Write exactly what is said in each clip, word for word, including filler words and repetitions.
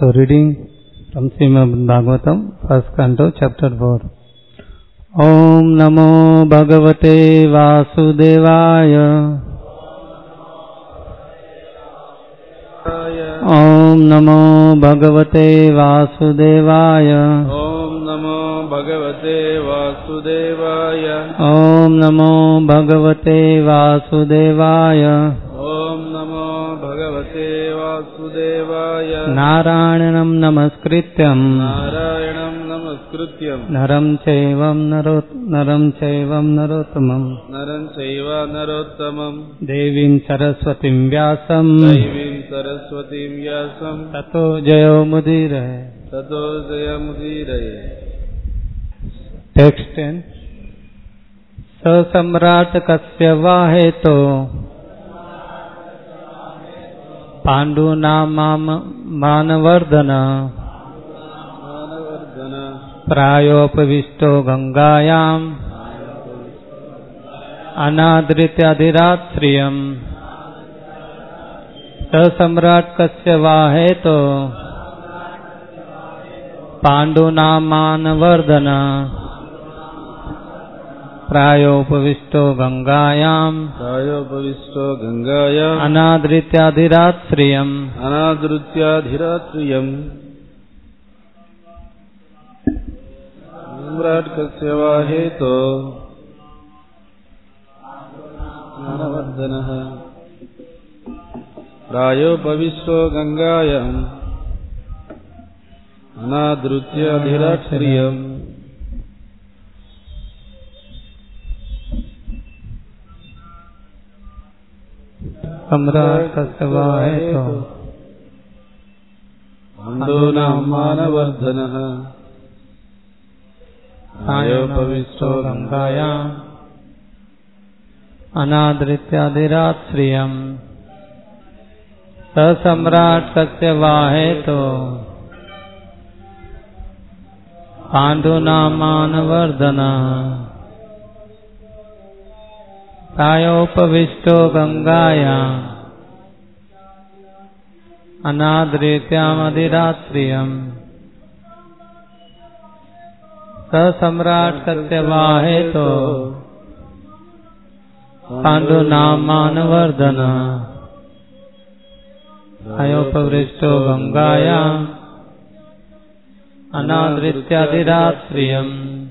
So reading from Srimad Bhagavatam, first canto, chapter four. Om Namo Bhagavate Vasudevaya. Om Namo Bhagavate Vasudevaya. Om Namo Bhagavate Vasudevaya. Om Namo Bhagavate Vasudevaya. Om Namo Bhagavate Vasudevaya. Narayanam Namaskrityam Narayanam Namaskrityam Naram Chaivam Narot Naram Chaivam Narottamam Naram Chaiva Narottamam Devim Saraswatim Vyasam Devim Saraswatim Vyasam Tato Jayo Mudiraye. Tato Jayamudiraye. Text ten. Sasamrat kasya vaheto Pandu namam manavardhana Manavardhana Prayopavisto gangayam Anadrityadhiratsriyam Sasamrat kasya vaheto Pandu namanavardhana Prayopavisto gangayam Prayopavisto gangayam Anadrityadhiratsriyam Anadrutyadhiratriyam Samrat kasya vaheto Manavardhanaha Prayopavisto gangayam Anadrutyadhiratriyam Samrat kasya vaheto Pandunam manavardhanaha Prayopavisto gangayam Anadrityadhiratsriyam Sasamrat kasya vaheto Pandunamanavardhana Prayopavisto gangaya Anadrityadhiratsriyam Sasamrat kasya vaheto Pandunamanavardhana Prayopavisto gangaya Anadrityadhiratsriyam.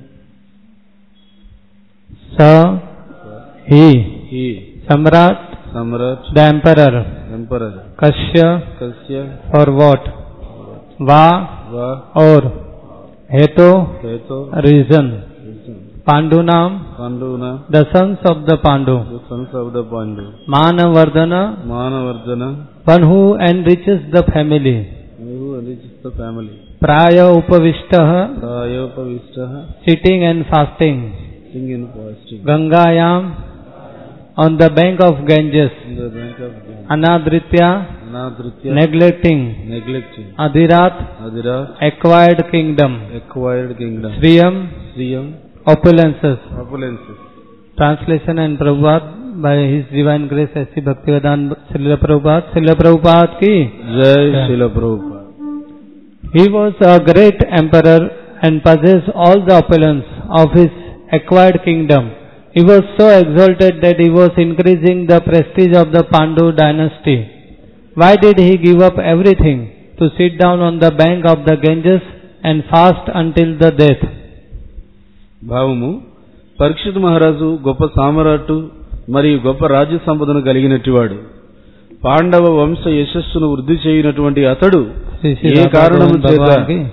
Sa He, He Samrat, Samrat the emperor, Emperor Kasya, Kasya for what? Va, Va or, Heto, Heto reason. Pandunam, Panduna the sons of the Pandu. the sons of the Pandu. Manavardhana, Manavardhana one who enriches the family. who enriches the family. Praya upavishtaha, Prayopavistaha sitting and fasting. sing in fasting. Gangayam, on the bank of Ganges. In the bank of Ganges. Anadritya, Anadritya neglecting. neglecting. Adhirat, Adira acquired kingdom. acquired kingdom. Sriyam, Sriyam opulences. opulences. Translation and Prabhupada by His Divine Grace S C Bhaktivedanta Srila Prabhupada. Srila Prabhupada ki Jai Srila Prabhupada. He was a great emperor and possessed all the opulence of his acquired kingdom. He was so exalted that he was increasing the prestige of the Pandu dynasty. Why did he give up everything to sit down on the bank of the Ganges and fast until the death? భావము పరీక్షిత్ మహారాజు గొప్ప సామ్రాట్టు మరియు గొప్ప రాజ్య సంపదను కలిగినటివాడు. పాండవ వంశ యశస్సును వృద్ధి చేయనటువంటి అతడు ఏ కారణము చేత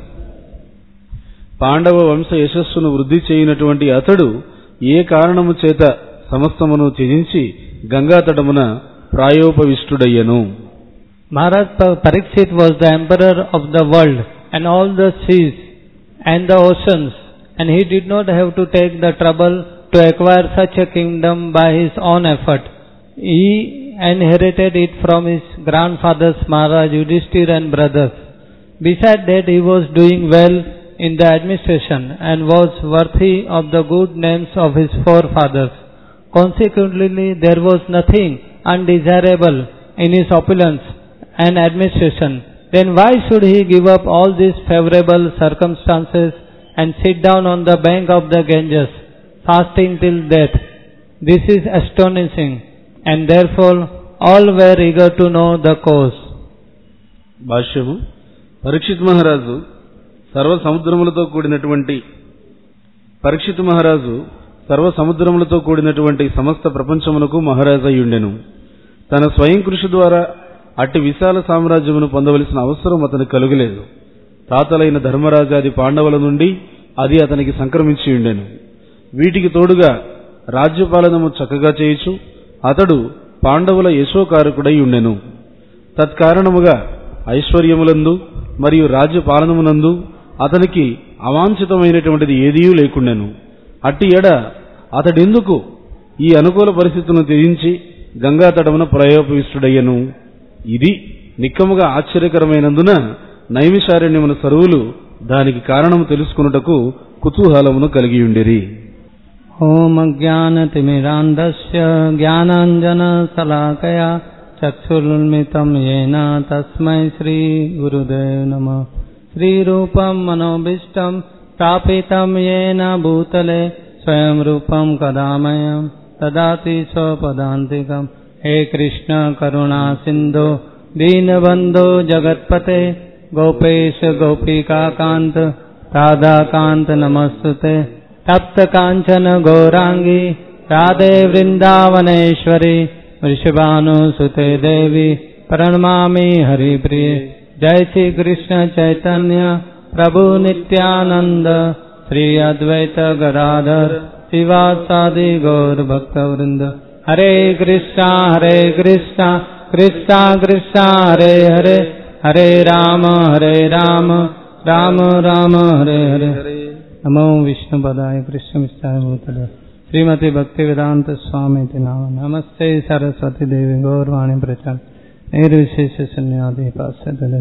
పాండవ వంశ యశస్సును వృద్ధి చేయనటువంటి అతడు ఏ కారణము చేత సమస్తమును త్యజించి Ganga తటమున ప్రాయోపవిష్టుడయ్యను. Maharaj Parikshit was the emperor of the world and all the seas and the oceans, and he did not have to take the trouble to acquire such a kingdom by his own effort. He inherited it from his grandfathers Maharaj Yudhishthira and brothers. Besides that, he was doing well in the administration and was worthy of the good names of his forefathers. Consequently, there was nothing undesirable in his opulence and administration then why should he give up all these favorable circumstances and sit down on the bank of the Ganges, fasting till death? This is astonishing, and therefore all were eager to know the cause. భాష్యము. పరీక్షిత్ మహారాజు సర్వ సముద్రములతో కూడినటువంటి పరీక్షిత్ మహారాజు సర్వ సముద్రములతో కూడినటువంటి సమస్త ప్రపంచమునకు మహారాజయ్యుండెను. తన స్వయం కృషి ద్వారా అట్టి విశాల సామ్రాజ్యమును పొందవలసిన అవసరం అతనికి కలుగలేదు. తాతలైన ధర్మరాజాది పాండవుల నుండి అది అతనికి సంక్రమించి ఉండెను. వీటికి తోడుగా రాజ్యపాలనము చక్కగా చేయుచు అతడు పాండవుల యశోకారకుడై ఉండెను. తత్కారణముగా ఐశ్వర్యములందు మరియు రాజ్యపాలనమునందు అతనికి అవాంఛితమైనటువంటిది ఏదీ లేకుండెను. అట్టి ఎడ అతడెందుకు ఈ అనుకూల పరిస్థితులను త్యజించి గంగా తటమున ప్రయోపవిష్టుడయ్యను? ఇది నిక్కముగా ఆశ్చర్యకరమైనందున నైమిషారణ్యమున సర్వులు దానికి కారణము తెలుసుకొనుటకు కుతూహలమును కలిగియుండిరి. ఓం అజ్ఞానతిమిరాంధస్య జ్ఞానాంజన శలాకయా చక్షురున్మితం యేన తస్మై శ్రీ గురుదేవ నమః. శ్రీరూపం మనోభీష్టం స్థాపితం యేన భూతలే స్వయం రూపం కదామయం దదాతి స్వపదాంతికం. హే కృష్ణ కరుణా సింధు దీనబంధో జగత్పతే గోపేశ గోపికాకాంత రాధాకాంత నమస్తుతే. తప్త కాంచన గౌరాంగి రాధే వృందావనేశ్వరి వృషభానుసుతే దేవి ప్రణమామి హరిప్రియ. జయ శ్రీ కృష్ణ చైతన్య ప్రభు నిత్యానంద శ్రీ అద్వైత గదాధర్ శివాసాది గౌర భక్త వృంద. హరే కృష్ణ హరే కృష్ణ కృష్ణ కృష్ణ హరే హరే హరే రామ హరే రామ రామ రామ హరే హరే. నమో విష్ణుపదాయ కృష్ణ విష్ణాయ భూతలే శ్రీమతి భక్తి వేదాంత స్వామి నామ. నమస్తే సరస్వతి దేవి గౌరవాణి ప్రచార నిర్విశేష శూన్యాది పాశ్చాత్య.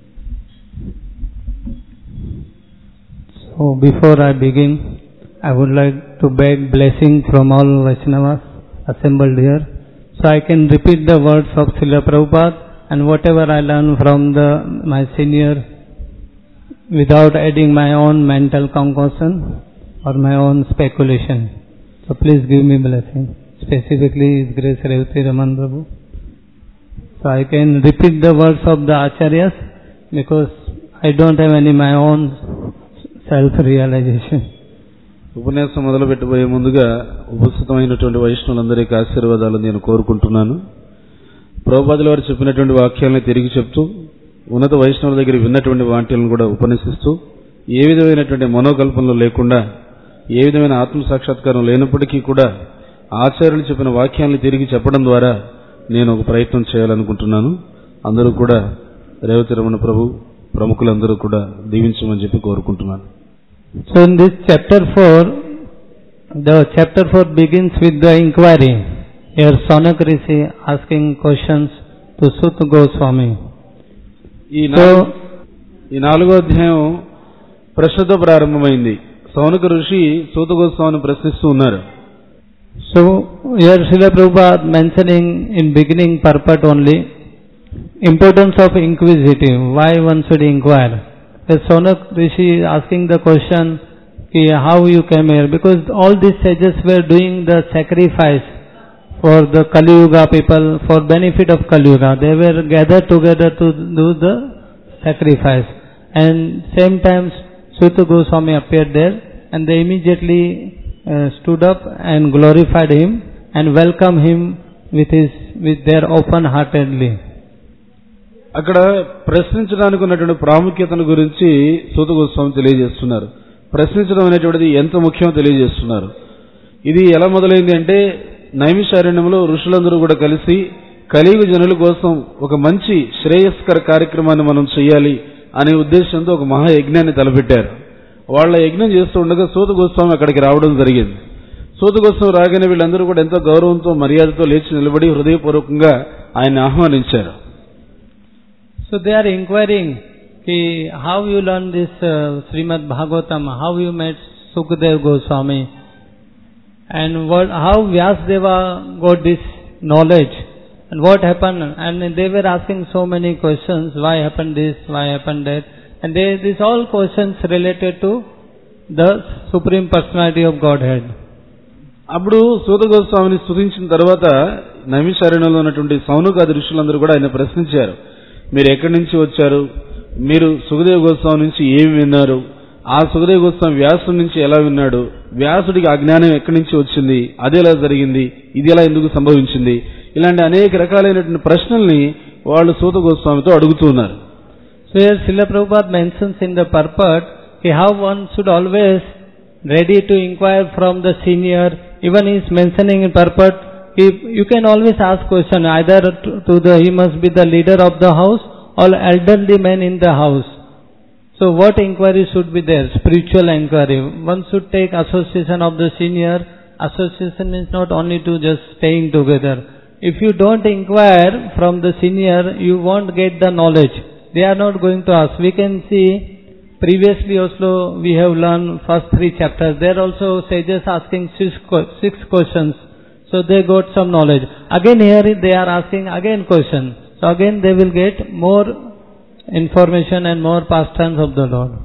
So before I begin, I would like to beg blessing from all Vaishnavas assembled here, so I can repeat the words of Srila Prabhupada and whatever I learn from the my senior without adding my own mental concoction or my own speculation. So please give me blessing, specifically His Grace Revati Raman Prabhu. So I can repeat the words of the Acharyas because I don't have any my own self-realization. ఉపన్యాసం మొదలు పెట్టబోయే ముందుగా ఉపస్థితమైనటువంటి వైష్ణవులందరికీ ఆశీర్వాదాలు నేను కోరుకుంటున్నాను. ప్రభుపాదుల వారు చెప్పినటువంటి వాక్యాలను తిరిగి చెప్తూ ఉన్నత వైష్ణవుల దగ్గర విన్నటువంటి వాక్యాలను కూడా ఉపన్యసిస్తూ ఏ విధమైనటువంటి మనోకల్పనలు లేకుండా ఏ విధమైన ఆత్మ సాక్షాత్కారం లేనప్పటికీ కూడా ఆచార్యులు చెప్పిన వాక్యాలను తిరిగి చెప్పడం ద్వారా నేను ఒక ప్రయత్నం చేయాలనుకుంటున్నాను. అందరూ కూడా రేవతి రమణ ప్రభు ప్రముఖులందరూ కూడా దీవించమని చెప్పి కోరుకుంటున్నాను. So in this chapter four, the chapter four begins with the inquiry. Here Sanak Rishi asking questions to Suta Goswami. ఈ నాలుగో అధ్యాయం ప్రశ్నతో ప్రారంభమైంది. సౌనక ఋషి సూత గోస్వామిని ప్రశ్నిస్తూ ఉన్నారు. So here Srila Prabhupada mentioning in beginning purport only importance of inquisitive, why one should inquire. The Sanak Rishi asking the question, how you came here, because all these sages were doing the sacrifice for the Kali Yuga people, for benefit of Kali Yuga. They were gathered together to do the sacrifice, and same time Suta Goswami appeared there, and they immediately uh, stood up and glorified him and welcomed him with his with their open heartedly. అక్కడ ప్రశ్నించడానికి ఉన్నటువంటి ప్రాముఖ్యతను గురించి సూత గోస్వామి తెలియజేస్తున్నారు. ప్రశ్నించడం అనేటువంటిది ఎంత ముఖ్యమో తెలియజేస్తున్నారు. ఇది ఎలా మొదలైంది అంటే, నైమిషారణ్యంలో ఋషులందరూ కూడా కలిసి కలియుగ జనుల కోసం ఒక మంచి శ్రేయస్కర కార్యక్రమాన్ని మనం చేయాలి అనే ఉద్దేశంతో ఒక మహాయజ్ఞాన్ని తలపెట్టారు. వాళ్ళ యజ్ఞం చేస్తూ ఉండగా సూత గోస్వామి అక్కడికి రావడం జరిగింది. సూత గోస్వామి రాగానే వీళ్ళందరూ కూడా ఎంతో గౌరవంతో మర్యాదతో లేచి నిలబడి హృదయపూర్వకంగా ఆయన ఆహ్వానించారు. So they are inquiring, ki, how you learned this uh, Srimad Bhagavatam, how you met Sukadeva Goswami, and what, how Vyasdeva got this knowledge, and what happened, and they were asking so many questions, why happened this, why happened that, and they, these all questions related to the Supreme Personality of Godhead. అప్పుడు సూత గోస్వామిని స్తుతించిన తర్వాత నైమిషారణ్యంలో ఉన్నటువంటి సౌనకాది ఋషులందరూ కూడా ఆయన ప్రశ్నించారు, మీరు ఎక్కడి నుంచి వచ్చారు, మీరు సుఖదేవ గోస్వామి నుంచి ఏమి విన్నారు, ఆ సుఖదేవ గోస్వామి వ్యాసుడి నుంచి ఎలా విన్నాడు, వ్యాసుడికి ఆ జ్ఞానం ఎక్కడి నుంచి వచ్చింది, అది ఎలా జరిగింది, ఇది ఎలా ఎందుకు సంభవించింది, ఇలాంటి అనేక రకాలైనటువంటి ప్రశ్నల్ని వాళ్ళు సూత గోస్వామితో అడుగుతున్నారు. So here Srila Prabhupada mentions in the purport how one should always ready to inquire from the senior. Even he is mentioning in purport, if you can always ask question either to, to the he must be the leader of the house or elderly man in the house. So what inquiry should be there? Spiritual inquiry. One should take association of the senior. Association is not only to just staying together. If you don't inquire from the senior, you won't get the knowledge. They are not going to ask. We can see previously also we have learned first three chapters. There also sages asking six, six questions. So they got some knowledge. Again here they are asking again question. So again they will get more information and more pastimes of the Lord.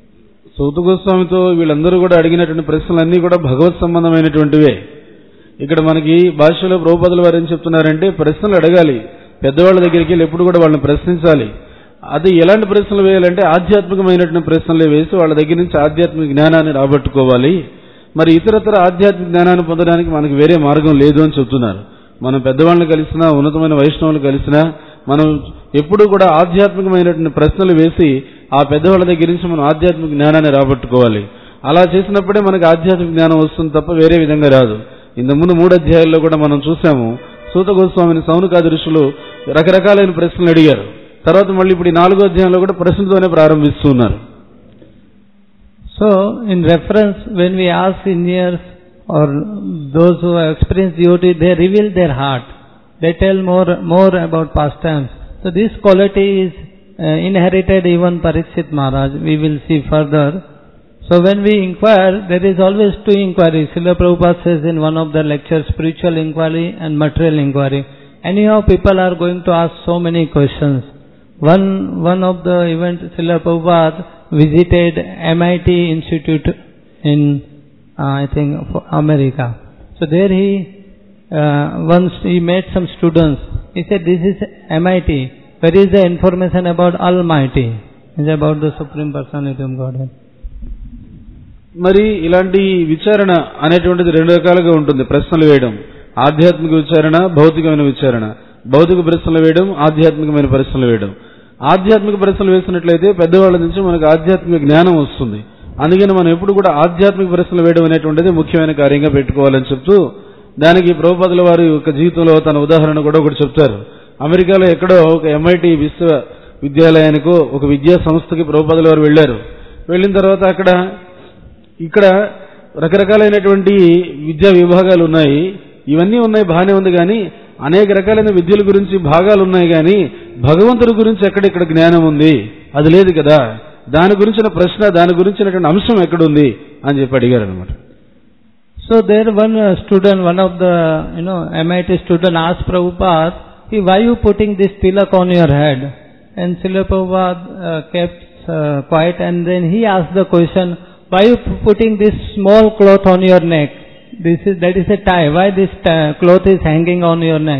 సూత గోస్వామితో వీళ్ళందరూ కూడా అడిగినటువంటి ప్రశ్నలన్నీ కూడా భగవత్ సంబంధమైనటువంటివే. ఇక్కడ మనకి భాషలో ప్రభుపాదుల వారు ఏం చెప్తున్నారంటే ప్రశ్నలు అడగాలి, పెద్దవాళ్ళ దగ్గరికి వెళ్ళి ఎప్పుడు కూడా వాళ్ళని ప్రశ్నించాలి. అది ఎలాంటి ప్రశ్నలు వేయాలంటే ఆధ్యాత్మికమైనటువంటి ప్రశ్నలే వేసి వాళ్ళ దగ్గర నుంచి ఆధ్యాత్మిక జ్ఞానాన్ని రాబట్టుకోవాలి. మరి ఇతరతర ఆధ్యాత్మిక జ్ఞానాన్ని పొందడానికి మనకు వేరే మార్గం లేదు అని చెప్తున్నారు. మనం పెద్దవాళ్ళని కలిసినా ఉన్నతమైన వైష్ణవులు కలిసినా మనం ఎప్పుడు కూడా ఆధ్యాత్మికమైనటువంటి ప్రశ్నలు వేసి ఆ పెద్దవాళ్ళ దగ్గర నుంచి మనం ఆధ్యాత్మిక జ్ఞానాన్ని రాబట్టుకోవాలి. అలా చేసినప్పుడే మనకు ఆధ్యాత్మిక జ్ఞానం వస్తుంది తప్ప వేరే విధంగా రాదు. ఇంతకుముందు మూడు అధ్యాయాల్లో కూడా మనం చూసాము, సూత గోస్వామిని సౌనకాది ఋషులు రకరకాలైన ప్రశ్నలు అడిగారు. తర్వాత మళ్ళీ ఇప్పుడు ఈ నాలుగో అధ్యాయంలో కూడా ప్రశ్నతోనే ప్రారంభిస్తున్నారు. So in reference, when we ask seniors or those who have experienced devotee, they reveal their heart. They tell more more about pastimes. So this quality is uh, inherited even Parikshit Maharaj. We will see further. So when we inquire, there is always two inquiries. Srila Prabhupada says in one of the lectures, spiritual inquiry and material inquiry. Anyhow, people are going to ask so many questions. One one of the events, Srila Prabhupada visited M I T Institute in, uh, I think, America. So there he, uh, once he met some students. He said, this is M I T. Where is the information about Almighty? It's about the Supreme Personality of Godhead. మరి ఇలాంటి విచారణ అనేటువంటిది రెండు రకాలుగా ఉంటుంది. ప్రశ్నలు వేయడం, ఆధ్యాత్మిక విచారణ, భౌతికమైన విచారణ. భౌతిక ప్రశ్నలు వేయడం, ఆధ్యాత్మికమైన ప్రశ్నలు వేయడం. ఆధ్యాత్మిక ప్రశ్నలు వేసినట్లయితే పెద్దవాళ్ళ నుంచి మనకు ఆధ్యాత్మిక జ్ఞానం వస్తుంది. అందుకని మనం ఎప్పుడు కూడా ఆధ్యాత్మిక ప్రశ్నలు వేయడం అనేటువంటిది ముఖ్యమైన కార్యంగా పెట్టుకోవాలని చెప్తూ, దానికి ప్రభుపాదుల వారి యొక్క జీవితంలో తన ఉదాహరణ కూడా ఒకటి చెప్తారు. అమెరికాలో ఎక్కడో ఒక ఎంఐటి విశ్వవిద్యాలయానికో ఒక విద్యా సంస్థకి ప్రభుపాదుల వారు వెళ్లారు. వెళ్లిన తర్వాత అక్కడ ఇక్కడ రకరకాలైనటువంటి విద్యా విభాగాలు ఉన్నాయి. ఇవన్నీ ఉన్నాయి, బాగానే ఉంది. కానీ అనేక రకాలైన విద్యల గురించి భాగాలు ఉన్నాయి, కానీ భగవంతుడి గురించి ఎక్కడెక్కడ జ్ఞానం ఉంది అది లేదు కదా. దాని గురించిన ప్రశ్న, దాని గురించినటువంటి అంశం ఎక్కడుంది అని చెప్పి అడిగారు అనమాట. So there one student, one of the you know MIT student ask Prabhupada, why you putting this tilak on your head? And Srila Prabhupada uh, kept uh, quiet, and then he asked the question, why you putting this small cloth on your neck? This is that is a tie. Why this tie, cloth is hanging on your neck?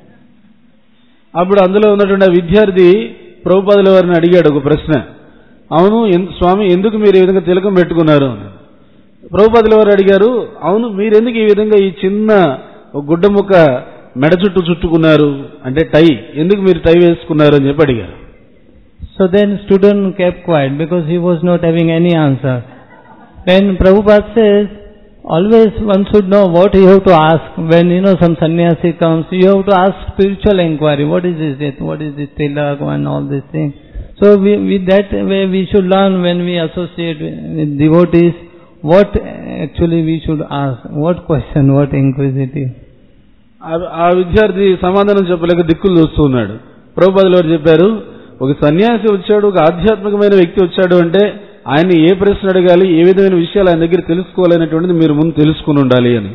అప్పుడు అందులో ఉన్నటువంటి విద్యార్థి ప్రభుపాదుల వారిని అడిగాడు ఒక ప్రశ్న. అవును స్వామి, ఎందుకు మీరు ఈ విధంగా తిలకం పెట్టుకున్నారు? ప్రభుపాదుల వారు అడిగారు, అవును మీరు ఎందుకు ఈ విధంగా ఈ చిన్న గుడ్డ ముక్క మెడ చుట్టూ చుట్టుకున్నారు, అంటే టై, ఎందుకు మీరు టై వేసుకున్నారు అని చెప్పి అడిగారు. So then student kept quiet because he was not having any answer. Then Prabhupada says, always one should know what you have to ask. When you know some sannyasi comes, you have to ask spiritual inquiry. What is this? What is this tilak and all these things? So we, with that way we should learn when we associate with devotees, what actually we should ask, what question, what inquisitive. ఆ విద్యార్థి సమాధానం చెప్పలేక దిక్కులు చూస్తూ ఉన్నాడు. ప్రభుపాదుల వారు చెప్పారు, ఒక సన్యాసి వచ్చాడు, ఒక ఆధ్యాత్మికమైన వ్యక్తి వచ్చాడు అంటే ఆయన్ని ఏ ప్రశ్న అడగాలి, ఏ విధమైన విషయాలు ఆయన దగ్గర తెలుసుకోవాలనేటువంటిది మీరు ముందు తెలుసుకుని ఉండాలి అని.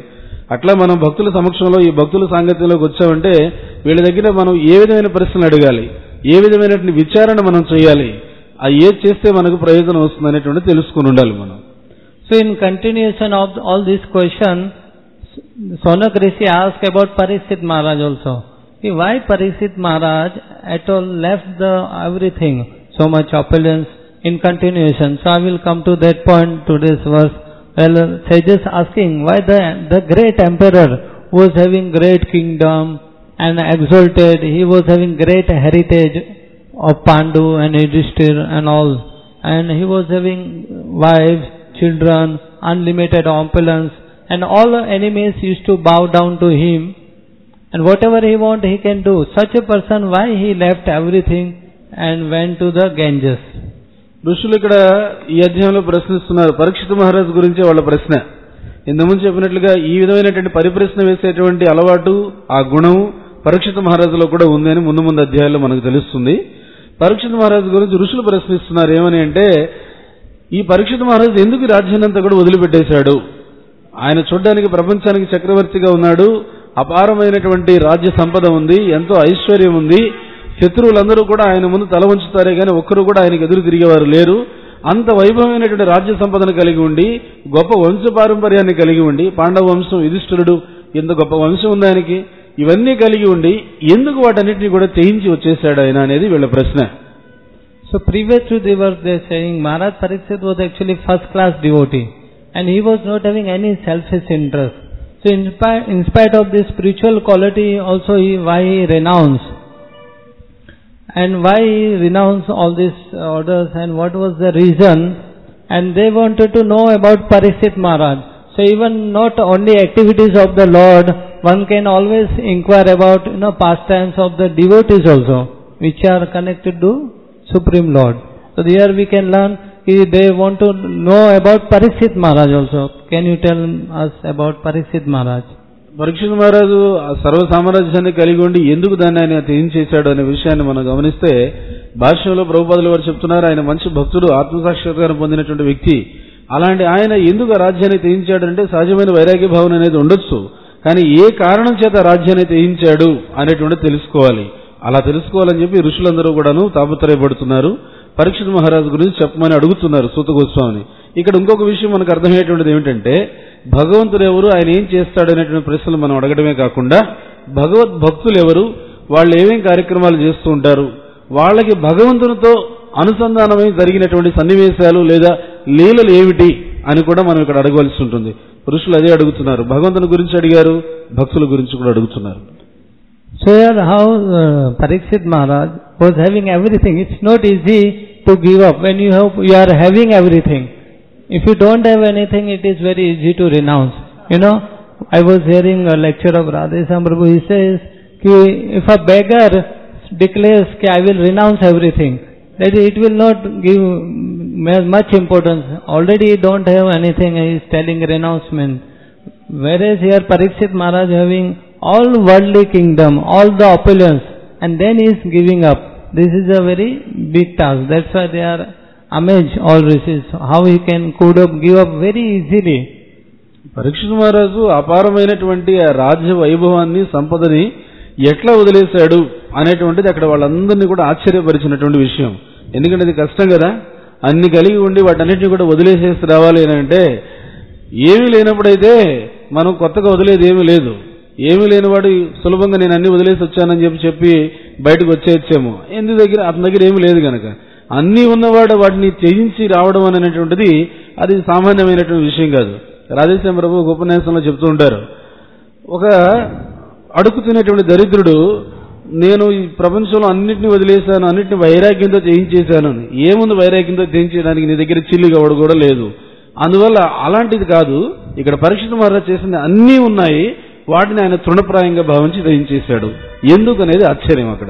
అట్లా మనం భక్తుల సమక్షంలో ఈ భక్తుల సాంగత్యంలోకి వచ్చామంటే వీళ్ళ దగ్గర మనం ఏ విధమైన ప్రశ్నలు అడగాలి, ఏ విధమైనటువంటి విచారణ మనం చేయాలి, ఆ ఏది చేస్తే మనకు ప్రయోజనం వస్తుంది అనేటువంటి తెలుసుకుని ఉండాలి మనం. So in continuation of all these questions, Sonak Rishi asked about Parikshit Maharaj also. Why Parikshit Maharaj at all left the everything, so much opulence in continuation? So I will come to that point today's verse. Well, sages asking why the the great emperor was having great kingdom and exalted, he was having great heritage of Pandu and Yudhishthir and all, and he was having wives, children, unlimited opulence, and all the enemies used to bow down to him, and whatever he want he can do. Such a person, why he left everything and went to the Ganges? ఋషులు ఇక్కడ ఈ అధ్యాయంలో ప్రశ్నిస్తున్నారు. పరీక్షిత మహారాజు గురించి వాళ్ళ ప్రశ్న. ఇంతకుముందు చెప్పినట్లుగా ఈ విధమైనటువంటి పరిప్రశ్న వేసేటువంటి అలవాటు, ఆ గుణం పరీక్షిత మహారాజులో కూడా ఉంది అని ముందు ముందు అధ్యాయాల్లో మనకు తెలుస్తుంది. పరీక్షిత మహారాజు గురించి ఋషులు ప్రశ్నిస్తున్నారు. ఏమని అంటే, ఈ పరీక్షిత మహారాజు ఎందుకు రాజ్యాన్ని అంతా కూడా వదిలిపెట్టేశాడు? ఆయన చూడ్డానికి ప్రపంచానికి చక్రవర్తిగా ఉన్నాడు, అపారమైనటువంటి రాజ్య సంపద ఉంది, ఎంతో ఐశ్వర్యం ఉంది, శత్రువులందరూ కూడా ఆయన ముందు తల వంచుతారే గాని ఒక్కరు కూడా ఆయనకు ఎదురు తిరిగేవారు లేరు. అంత వైభవమైనటువంటి రాజ్య సంపదను కలిగి ఉండి, గొప్ప వంశ పారంపర్యాన్ని కలిగి ఉండి, పాండవ వంశం, యుధిష్ఠిరుడు, ఇంత గొప్ప వంశం ఉంది ఆయనకి, ఇవన్నీ కలిగి ఉండి ఎందుకు వాటన్నిటిని కూడా త్యజించి వచ్చేసాడు ఆయన అనేది వీళ్ళ ప్రశ్న. So previous to the verse they are saying Maharaj Parikshit was actually first class devotee and he was not having any selfish interest. So in spite, in spite of this spiritual quality also he, why he renounced? And why he renounced all these orders and what was the reason? And they wanted to know about Parikshit Maharaj. So even not only activities of the Lord, one can always inquire about, you know, pastimes of the devotees also, which are connected to Supreme Lord. So here we can learn, they want to know about Parikshit Maharaj also. Can you tell us about Parikshit Maharaj? Parikshit మహారాజు సర్వ సామ్రాజ్యాన్ని కలిగి ఉండి ఎందుకు దాన్ని ఆయన త్యజించేశాడు అనే విషయాన్ని మనం గమనిస్తే, భాష్యంలో ప్రభుపాదులు వారు చెప్తున్నారు, ఆయన మంచి భక్తుడు, ఆత్మసాక్షాత్కారం పొందినటువంటి వ్యక్తి. అలాంటి ఆయన ఎందుకు రాజ్యాన్ని త్యజించాడంటే సహజమైన వైరాగ్య భావన అనేది ఉండొచ్చు, కానీ ఏ కారణం చేత రాజ్యాన్ని త్యజించాడు అనేటువంటి తెలుసుకోవాలి. అలా తెలుసుకోవాలని చెప్పి ఋషులందరూ కూడాను తాపత్రయపడుతున్నారు. పరీక్షిత మహారాజు గురించి చెప్పమని అడుగుతున్నారు సూత గోస్వామిని. ఇక్కడ ఇంకొక విషయం మనకు అర్థమయ్యేటువంటిది ఏమిటంటే, భగవంతుడు ఎవరు, ఆయన ఏం చేస్తాడు అనేటువంటి ప్రశ్నలు మనం అడగడమే కాకుండా, భగవద్ భక్తులు ఎవరు, వాళ్ళు ఏమేం కార్యక్రమాలు చేస్తూ ఉంటారు, వాళ్ళకి భగవంతునితో అనుసంధానమై జరిగినటువంటి సన్నివేశాలు లేదా లీలలు ఏమిటి అని కూడా మనం ఇక్కడ అడగవలసి ఉంటుంది. ఋషులు అదే అడుగుతున్నారు, భగవంతుని గురించి అడిగారు, భక్తుల గురించి కూడా అడుగుతున్నారు. So here how uh, Parikshit Maharaj was having everything. It's not easy to give up when you have you are having everything. If you don't have anything, it is very easy to renounce. You know, I was hearing a lecture of Radheshyam Prabhu. He says, ki if a beggar declares that I will renounce everything, that it will not give much importance. Already he don't have anything, he is telling renouncement. Whereas here Parikshit Maharaj having all worldly kingdom, all the opulence, and then he is giving up. This is a very big task. That's why they are amazed, all rishis, how he can could up, give up very easily. Parikshit మహారాజు అపారమైనటువంటి ఆ రాజ్య వైభవాన్ని, సంపదని ఎట్లా వదిలేశాడు అనేటువంటిది అక్కడ వాళ్ళందరినీ కూడా ఆశ్చర్యపరిచినటువంటి విషయం. ఎందుకంటే అది కష్టం కదా, అన్ని కలిగి ఉండి వాటన్నిటిని కూడా వదిలేసేసి రావాలి అని అంటే, ఏమీ లేనప్పుడైతే మనం కొత్తగా వదిలేది ఏమీ లేదు. ఏమీ లేనివాడు సులభంగా నేను అన్ని వదిలేసి వచ్చానని చెప్పి చెప్పి బయటకు వచ్చేచ్చేమో, ఎందుకు దగ్గర అతని దగ్గర ఏమీ లేదు కనుక. అన్నీ ఉన్నవాడు వాటిని త్యజించి రావడం అనేటువంటిది అది సామాన్యమైనటువంటి విషయం కాదు. రాధేశ్యామ ప్రభు ఒక ఉపన్యాసంలో చెప్తూ ఉంటారు, ఒక అడుగు తినేటువంటి దరిద్రుడు నేను ఈ ప్రపంచంలో అన్నింటినీ వదిలేశాను, అన్నింటినీ వైరాగ్యంతో త్యజించేశాను. ఏముంది వైరాగ్యంతో త్యజించడానికి, నీ దగ్గర చిల్లి కవడు కూడా లేదు. అందువల్ల అలాంటిది కాదు, ఇక్కడ పరీక్షిత మహారాజ్ చేసింది అన్నీ ఉన్నాయి, వాటిని ఆయన తృణప్రాయంగా భావించి త్యజించేశాడు. ఎందుకు అనేది ఆశ్చర్యం అక్కడ.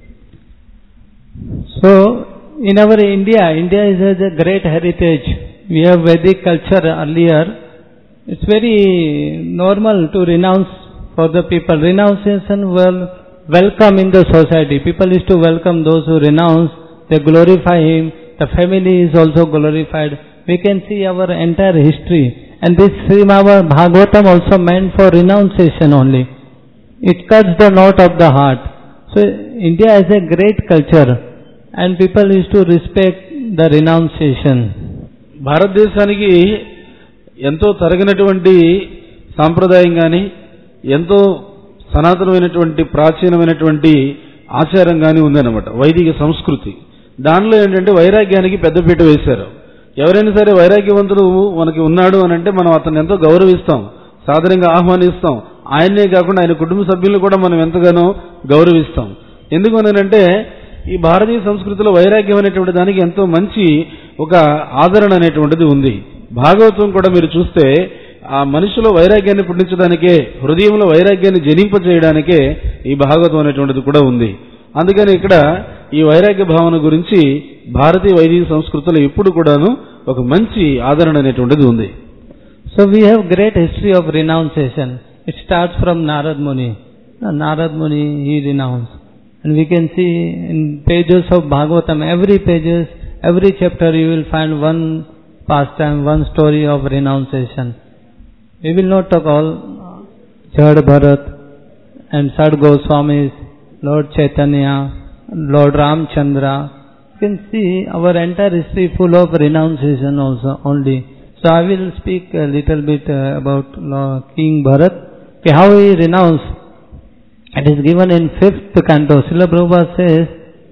So in our India, India is has a great heritage. We have Vedic culture earlier. It's very normal to renounce for the people. Renunciation will welcome in the society. People used to welcome those who renounce. They glorify him. The family is also glorified. We can see our entire history. And this Srimad Bhagavatam also meant for renunciation only. It cuts the knot of the heart. So India has a great culture and people used to respect the renunciation. భారతదేశానికి ఎంతో తరగినటువంటి సాంప్రదాయం గాని ఎంతో సనాతనమైనటువంటి ప్రాచీనమైనటువంటి ఆచారం గాని ఉందన్నమాట వైదిక సంస్కృతి. దానిలో ఏంటంటే వైరాగ్యానికి పెద్దపీట వేశారు. ఎవరైనా సరే వైరాగ్యవంతుడు మనకి ఉన్నాడు అని అంటే మనం అతన్ని ఎంతో గౌరవిస్తాం, సాదరంగా ఆహ్వానిస్తాం. ఆయన్నే కాకుండా ఆయన కుటుంబ సభ్యులను కూడా మనం ఎంతగానో గౌరవిస్తాం. ఎందుకు అనంటే ఈ భారతీయ సంస్కృతిలో వైరాగ్యం అనేటువంటి దానికి ఎంతో మంచి ఒక ఆదరణ అనేటువంటిది ఉంది. భాగవతం కూడా మీరు చూస్తే ఆ మనిషిలో వైరాగ్యాన్ని పుట్టించడానికే, హృదయంలో వైరాగ్యాన్ని జనింపజేయడానికే ఈ భాగవతం అనేటువంటిది కూడా ఉంది. అందుకని ఇక్కడ ఈ వైరాగ్య భావన గురించి భారతీయ వైదిక సంస్కృతిలో ఎప్పుడు కూడాను ఒక మంచి ఆదరణ అనేటువంటిది ఉంది. So we have great history of renunciation. It starts from Narad Muni. Narad Muni, he renounced. And we can see in pages of Bhagavatam, every pages, every chapter you will find one pastime, one story of renunciation. We will not talk all Jad Bharat and Sad Goswamis, Lord Chaitanya, Lord Ramchandra. You can see our entire history full of renunciation also only. So I will speak a little bit uh, about uh, King Bharat, how he renounced. It is given in fifth canto. Srila Prabhupada says,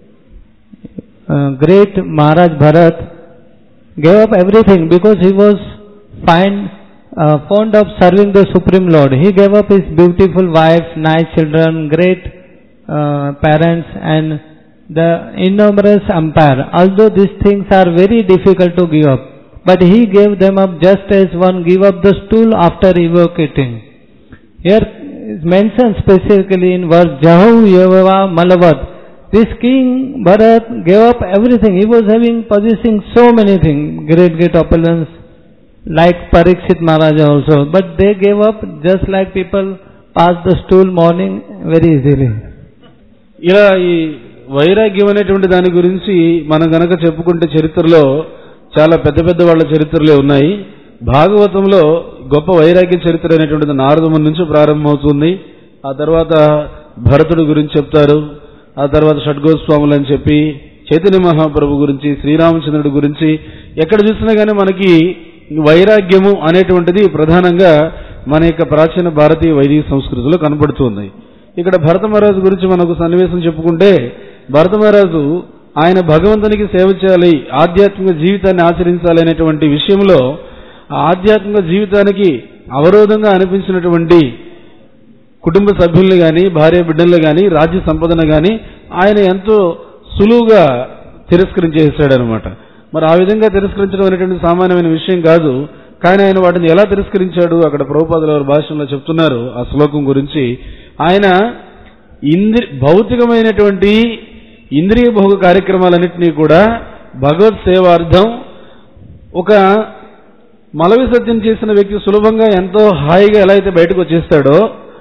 uh, great Maharaj Bharat gave up everything because he was fine, uh, fond of serving the Supreme Lord. He gave up his beautiful wife, nice children, great uh, parents and the innumerous empire. Although these things are very difficult to give up, but he gave them up just as one give up the stool after evacuating. Here is mentioned specifically in verse Jahu Yavava Malavat. This king Bharat gave up everything. He was having, possessing so many things, great, great opulence, like Parikshit Maharaja also. But they gave up just like people pass the stool morning very easily. ఇలా ఈ వైరాగ్యం అనేటువంటి దాని గురించి మనం గనక చెప్పుకుంటే చరిత్రలో చాలా పెద్ద పెద్ద వాళ్ళ చరిత్రలే ఉన్నాయి. భాగవతంలో గొప్ప వైరాగ్య చరిత్ర అనేటువంటిది నారదముని నుంచి ప్రారంభమవుతుంది. ఆ తర్వాత భరతుడి గురించి చెప్తారు, ఆ తర్వాత షడ్గోస్వాములు అని చెప్పి చైతన్య మహాప్రభు గురించి, శ్రీరామచంద్రుడి గురించి ఎక్కడ చూసినా కానీ మనకి వైరాగ్యము అనేటువంటిది ప్రధానంగా మన యొక్క ప్రాచీన భారతీయ వైదిక సంస్కృతిలో కనబడుతుంది. ఇక్కడ భరత మహారాజు గురించి మనకు సన్నివేశం చెప్పుకుంటే, భరత మహారాజు ఆయన భగవంతునికి సేవ చేయాలి, ఆధ్యాత్మిక జీవితాన్ని ఆచరించాలి అనేటువంటి విషయంలో ఆధ్యాత్మిక జీవితానికి అవరోధంగా అనిపించినటువంటి కుటుంబ సభ్యుల్ని గాని, భార్య బిడ్డల్ని గాని, రాజ్య సంపదను గాని ఆయన ఎంతో సులువుగా తిరస్కరించేసాడనమాట. మరి ఆ విధంగా తిరస్కరించడం అనేటువంటి సామాన్యమైన విషయం కాదు. కానీ ఆయన వాటిని ఎలా తిరస్కరించాడు అక్కడ ప్రభుపాదుల వారి భాషలో చెప్తున్నారు. ఆ శ్లోకం గురించి ఆయన ఇంద్రి భౌతికమైనటువంటి ఇంద్రియ భోగ కార్యక్రమాలన్నింటినీ కూడా భగవత్ సేవార్థం, ఒక మల విసర్జన చేసిన వ్యక్తి సులభంగా ఎంతో హాయిగా ఎలా అయితే బయటకు వచ్చేస్తాడో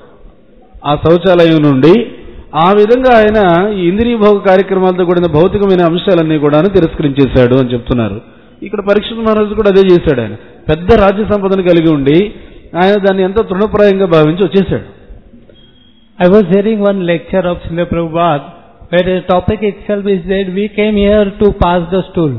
ఆ శౌచాలయం నుండి, ఆ విధంగా ఆయన ఈ ఇంద్రియ భోగ కార్యక్రమాలతో కూడిన భౌతికమైన అంశాలన్నీ కూడా తిరస్కరించేశాడు అని చెప్తున్నారు. ఇక్కడ పరీక్షిత్ మహారాజు కూడా అదే చేశాడు. ఆయన పెద్ద రాజ్య సంపదను కలిగి ఉండి ఆయన దాన్ని ఎంతో తృణప్రాయంగా భావించి వచ్చేశాడు. I was hearing one lecture of Srila Prabhupada where the topic itself is that we came here to pass the stool.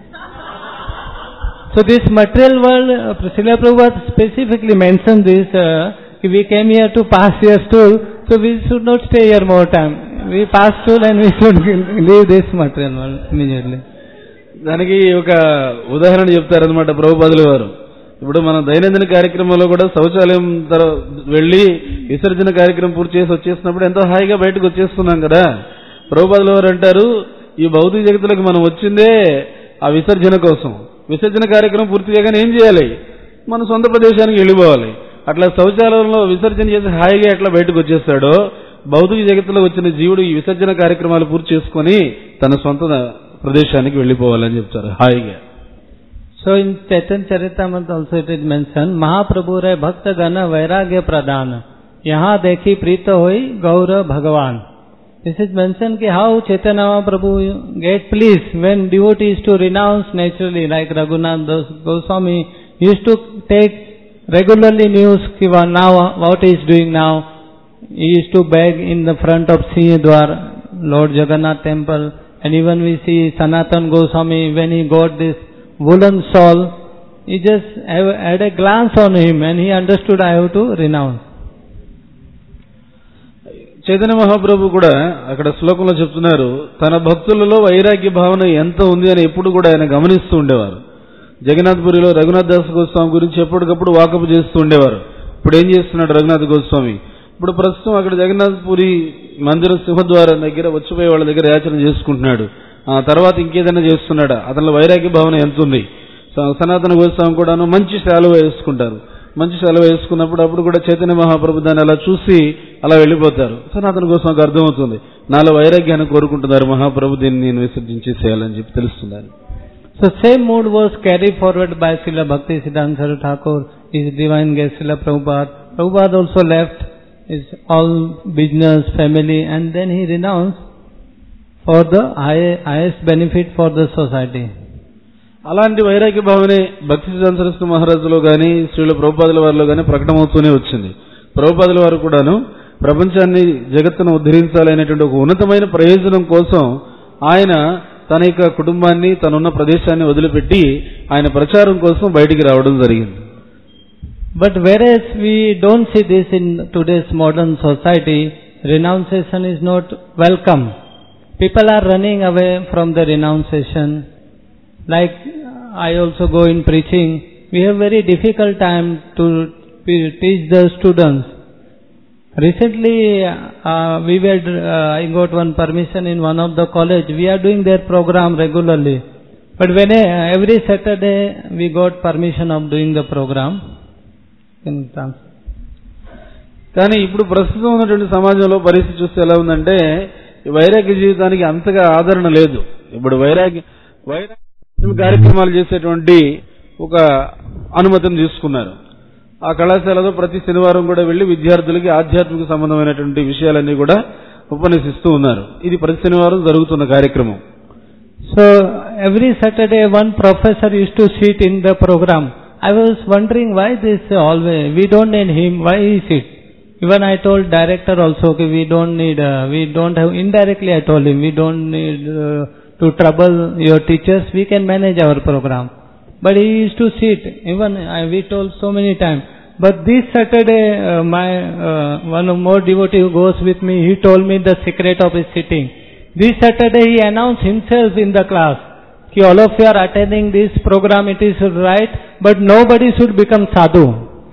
So this material world, uh, Srila Prabhupada specifically mentioned this, uh, we came here to pass your stool, so we should not stay here more time. We pass stool and we should leave this material world immediately. దానికి ఒక ఉదాహరణ చెప్తారనమాట ప్రభుపాదుల వారు. ఇప్పుడు మన దైనందిన కార్యక్రమంలో కూడా శౌచాలయం వెళ్లి విసర్జన కార్యక్రమం పూర్తి చేసి వచ్చేసినప్పుడు ఎంతో హాయిగా బయటకు వచ్చేస్తున్నాం కదా. ప్రభుపాదుల వారు అంటారు, ఈ భౌతిక జగత్తులకు మనం వచ్చిందే ఆ విసర్జన కోసం. విసర్జన కార్యక్రమం పూర్తి చేయగానే ఏం చేయాలి? మన సొంత ప్రదేశానికి వెళ్ళిపోవాలి. అట్లా శౌచాలయంలో విసర్జన చేసి హాయిగా ఎట్లా బయటకు వచ్చేస్తాడో, భౌతిక జగత్తులో వచ్చిన జీవుడు ఈ విసర్జన కార్యక్రమాలు పూర్తి చేసుకుని తన సొంత ప్రదేశానికి వెళ్ళిపోవాలని చెప్తారు హాయిగా. So in Chaitanya Charitamrita also it is mentioned, Mahaprabhu Ray Bhakta Gana Vairagya Pradana, Yaha Dekhi Prita Hoi Gaura Bhagavan. This is mentioned ki how Chaitanya Mahaprabhu get pleased when devotees to renounce naturally, like Raghunath Goswami used to take regularly news ki wa- now what he is doing now. He used to beg in the front of Sinhdwar, Lord Jagannath temple, and even we see Sanatan Goswami, when he got this woolen shawl, he just have- had a glance on him and he understood I have to renounce. Chaitanya Mahaprabhu కూడా అక్కడ శ్లోకంలో చెప్తున్నారు, తన భక్తులలో వైరాగ్య భావన ఎంత ఉంది అని ఎప్పుడు కూడా ఆయన గమనిస్తూ ఉండేవారు. జగన్నాథ్పురిలో రఘునాథ్ దాస్ గోస్వామి గురించి ఎప్పటికప్పుడు వాకపు చేస్తూ ఉండేవారు. ఇప్పుడు ఏం చేస్తున్నాడు రఘునాథ్ గోస్వామి? ఇప్పుడు ప్రస్తుతం అక్కడ జగన్నాథ్పురి మందిరం సింహద్వారం దగ్గర వచ్చిపోయే వాళ్ళ దగ్గర యాచన చేసుకుంటున్నాడు. ఆ తర్వాత ఇంకేదైనా చేస్తున్నాడా? అతనిలో వైరాగ్య భావన ఎంత ఉంది? సనాతన గోస్వామి కూడాను మంచి శాలువ వేసుకుంటారు. మంచి సెలవు వేసుకున్నప్పుడు అప్పుడు కూడా చైతన్య మహాప్రభు దాన్ని అలా చూసి అలా వెళ్ళిపోతారు. సనాతన గోస్వామికి అర్థమవుతుంది, నాలో వైరాగ్యాన్ని కోరుకుంటున్నారు మహాప్రభు, దీన్ని నేను విసర్జించేసేయాలని చెప్పి తెలుస్తుంది. So same mood was carried forward by Srila Bhakti Siddhanta Saraswati Thakur, his divine guest Srila Prabhupada. Prabhupada also left his all business, family, and then he renounced for the high, highest benefit for the society. అలాంటి వైరాగ్య భావనే భక్తి సిద్ధాంత సరస్వతి మహారాజులో గాని శ్రీల ప్రభుపాదుల వారిలో గాని ప్రకటమవుతూనే వచ్చింది. ప్రభుపాదుల వారు కూడాను ప్రపంచాన్ని జగత్తును ఉద్ధరించాలనేటువంటి ఒక ఉన్నతమైన ప్రయోజనం కోసం ఆయన తన యొక్క కుటుంబాన్ని తనున్న ప్రదేశాన్ని వదిలిపెట్టి ఆయన ప్రచారం కోసం బయటికి రావడం జరిగింది. But whereas we don't see this in today's modern society, renunciation is not welcome. People are running away from the renunciation. Like I also go in preaching, we have very difficult time to teach the students. Recently, uh, we were, uh, I got one permission in one of the college. We are doing their program regularly. But when uh, every Saturday we got permission of doing the program. కానీ ఇప్పుడు ప్రస్తుతం ఉన్నటువంటి సమాజంలో పరిస్థితి చూస్తే ఎలా ఉందంటే వైరాగ్య జీవితానికి అంతగా ఆదరణ లేదు. ఇప్పుడు వైరాగ్య వైరాగ్య కార్యక్రమాలు చేసేటువంటి ఒక అనుమతిని తీసుకున్నారు. ఆ కళాశాలలో ప్రతి శనివారం కూడా వెళ్లి విద్యార్థులకి ఆధ్యాత్మిక సంబంధమైనటువంటి విషయాలన్నీ కూడా ఉపన్యసిస్తూ ఉన్నారు. ఇది ప్రతి శనివారం జరుగుతున్న కార్యక్రమం. So every Saturday one professor used to sit in the program. I was wondering why this always, we don't need him, why he sit? Even I told director also, okay, we don't need, uh, we don't have, indirectly I told him, we don't need uh, to trouble your teachers, we can manage our program. But he used to sit, even I, we told so many times. But this Saturday, uh, my uh, one more devotee who goes with me, he told me the secret of his sitting. This Saturday he announced himself in the class, ki all of you are attending this program, it is right, but nobody should become sadhu.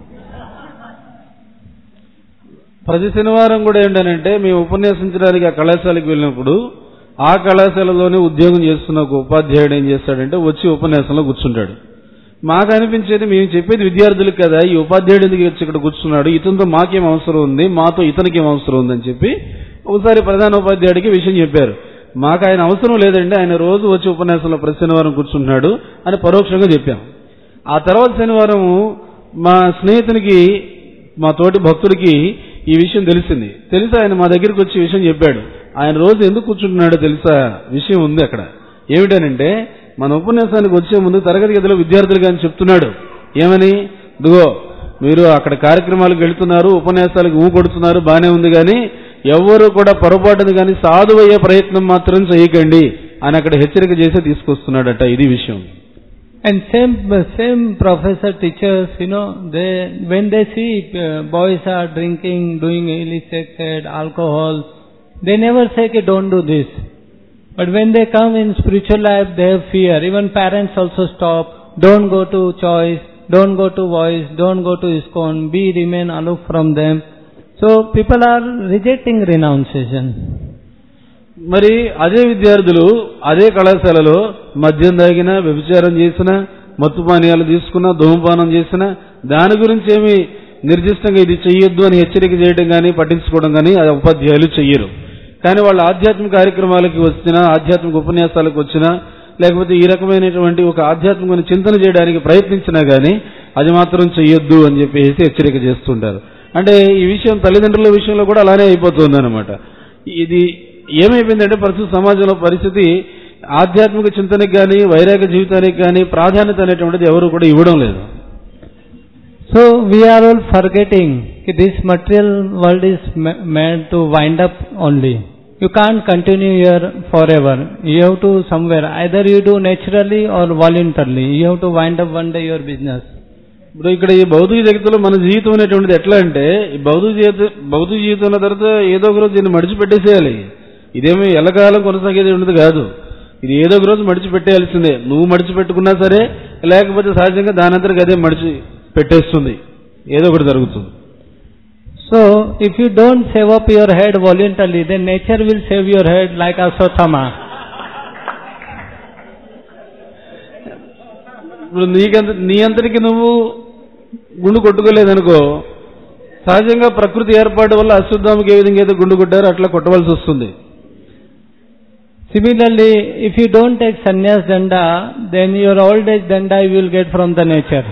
ప్రతి శనివారం కూడా ఏంటంటే మేము ఉపన్యాసించడానికి ఆ కళాశాలకు వెళ్ళినప్పుడు ఆ కళాశాలలోనే ఉద్యోగం చేస్తున్న ఒక ఉపాధ్యాయుడు ఏం చేస్తాడంటే వచ్చి ఉపన్యాసంలో కూర్చుంటాడు. మాకు అనిపించేది, మేము చెప్పేది విద్యార్థులకు కదా, ఈ ఉపాధ్యాయుడు ఎందుకు వచ్చి ఇక్కడ కూర్చున్నాడు, ఇతనితో మాకేం అవసరం ఉంది, మాతో ఇతనికి ఏం అవసరం ఉందని చెప్పి ఒకసారి ప్రధాన ఉపాధ్యాయుడికి విషయం చెప్పారు. మాకు ఆయన అవసరం లేదండి, ఆయన రోజు వచ్చి ఉపన్యాసంలో ప్రతి శనివారం కూర్చుంటున్నాడు అని పరోక్షంగా చెప్పాం. ఆ తర్వాత శనివారం మా స్నేహితునికి, మా తోటి భక్తుడికి ఈ విషయం తెలిసింది. తెలిసి ఆయన మా దగ్గరికి వచ్చి విషయం చెప్పాడు. ఆయన రోజు ఎందుకు కూర్చుంటున్నాడో తెలుసా? విషయం ఉంది అక్కడ. ఏమిటనంటే మన ఉపన్యాసానికి వచ్చే ముందు తరగతి గదిలో విద్యార్థులు కానీ చెప్తున్నాడు, ఏమని, ఇదిగో మీరు అక్కడ కార్యక్రమాలకు వెళ్తున్నారు, ఉపన్యాసాలకు ఊ కొడుతున్నారు, బానే ఉంది, కానీ ఎవరు కూడా పొరపాటును కానీ సాధువయ్యే ప్రయత్నం మాత్రం చేయకండి అని అక్కడ హెచ్చరిక చేసి తీసుకొస్తున్నాడట. ఇది విషయం. And same same professor teachers, you know, they when they see uh, boys are drinking, doing illicit sex, alcohol, they never say ki don't do this. But when they come in spiritual life, they have fear. Even parents also stop. Don't go to choice, don't go to voice, don't go to ISKCON, be remain aloof from them. So people are rejecting renunciation. మరి అదే విద్యార్థులు అదే కళాశాలలో మద్యం తాగినా, వ్యభిచారం చేసినా, మత్తు పానీయాలు తీసుకున్నా, ధూమపానం చేసినా దాని గురించి ఏమి నిర్దిష్టంగా ఇది చెయ్యొద్దు అని హెచ్చరిక చేయడం కానీ పట్టించుకోవడం కానీ ఆ ఉపాధ్యాయులు చెయ్యరు. కానీ వాళ్ళు ఆధ్యాత్మిక కార్యక్రమాలకి వచ్చినా, ఆధ్యాత్మిక ఉపన్యాసాలకు వచ్చినా, లేకపోతే ఈ రకమైనటువంటి ఒక ఆధ్యాత్మికమైన చింతన చేయడానికి ప్రయత్నించినా కానీ అది మాత్రం చెయ్యొద్దు అని చెప్పేసి హెచ్చరిక చేస్తుంటారు. అంటే ఈ విషయం తల్లిదండ్రుల విషయంలో కూడా అలానే అయిపోతుంది అనమాట. ఇది ఏమైపోయిందంటే ప్రస్తుత సమాజంలో పరిస్థితి ఆధ్యాత్మిక చింతనకి కానీ వైరాగ్య జీవితానికి కానీ ప్రాధాన్యత అనేటువంటిది ఎవరు కూడా ఇవ్వడం లేదు. So we are all forgetting that this material world is ma- meant to wind up only. You can't continue here forever. You have to somewhere, either you do naturally or voluntarily. You have to wind up one day your business. ఇప్పుడు ఇక్కడ ఈ భౌతిక జగత్తులో మన జీవితం అనేటువంటిది ఎట్లా అంటే ఈ భౌతిక జీవిత భౌతిక జీవితం ఉన్న తర్వాత ఏదో ఒక రోజు దీన్ని మడిచిపెట్టేసేయాలి. ఇదేమీ ఎల్లకాలం కొనసాగేది ఉండదు కాదు. ఇది ఏదో ఒక రోజు మడిచిపెట్టేయాల్సిందే. నువ్వు మడిచిపెట్టుకున్నా సరే, లేకపోతే సహజంగా దానంతరకు అదే మడిచి పెట్టేస్తుంది. ఏదో ఒకటి జరుగుతుంది. So, if you don't save up your head voluntarily, then nature will save your head like Aswathama. ఇప్పుడు నీకంత నీ అంతరికి నువ్వు గుండు కొట్టుకోలేదనుకో, సహజంగా ప్రకృతి ఏర్పాటు వల్ల అశ్వత్థామకి ఏ విధంగా అయితే గుండు కొట్టారో అట్లా కొట్టవలసి వస్తుంది. Similarly, if you don't take sannyas danda, then your old age danda you will get from the nature.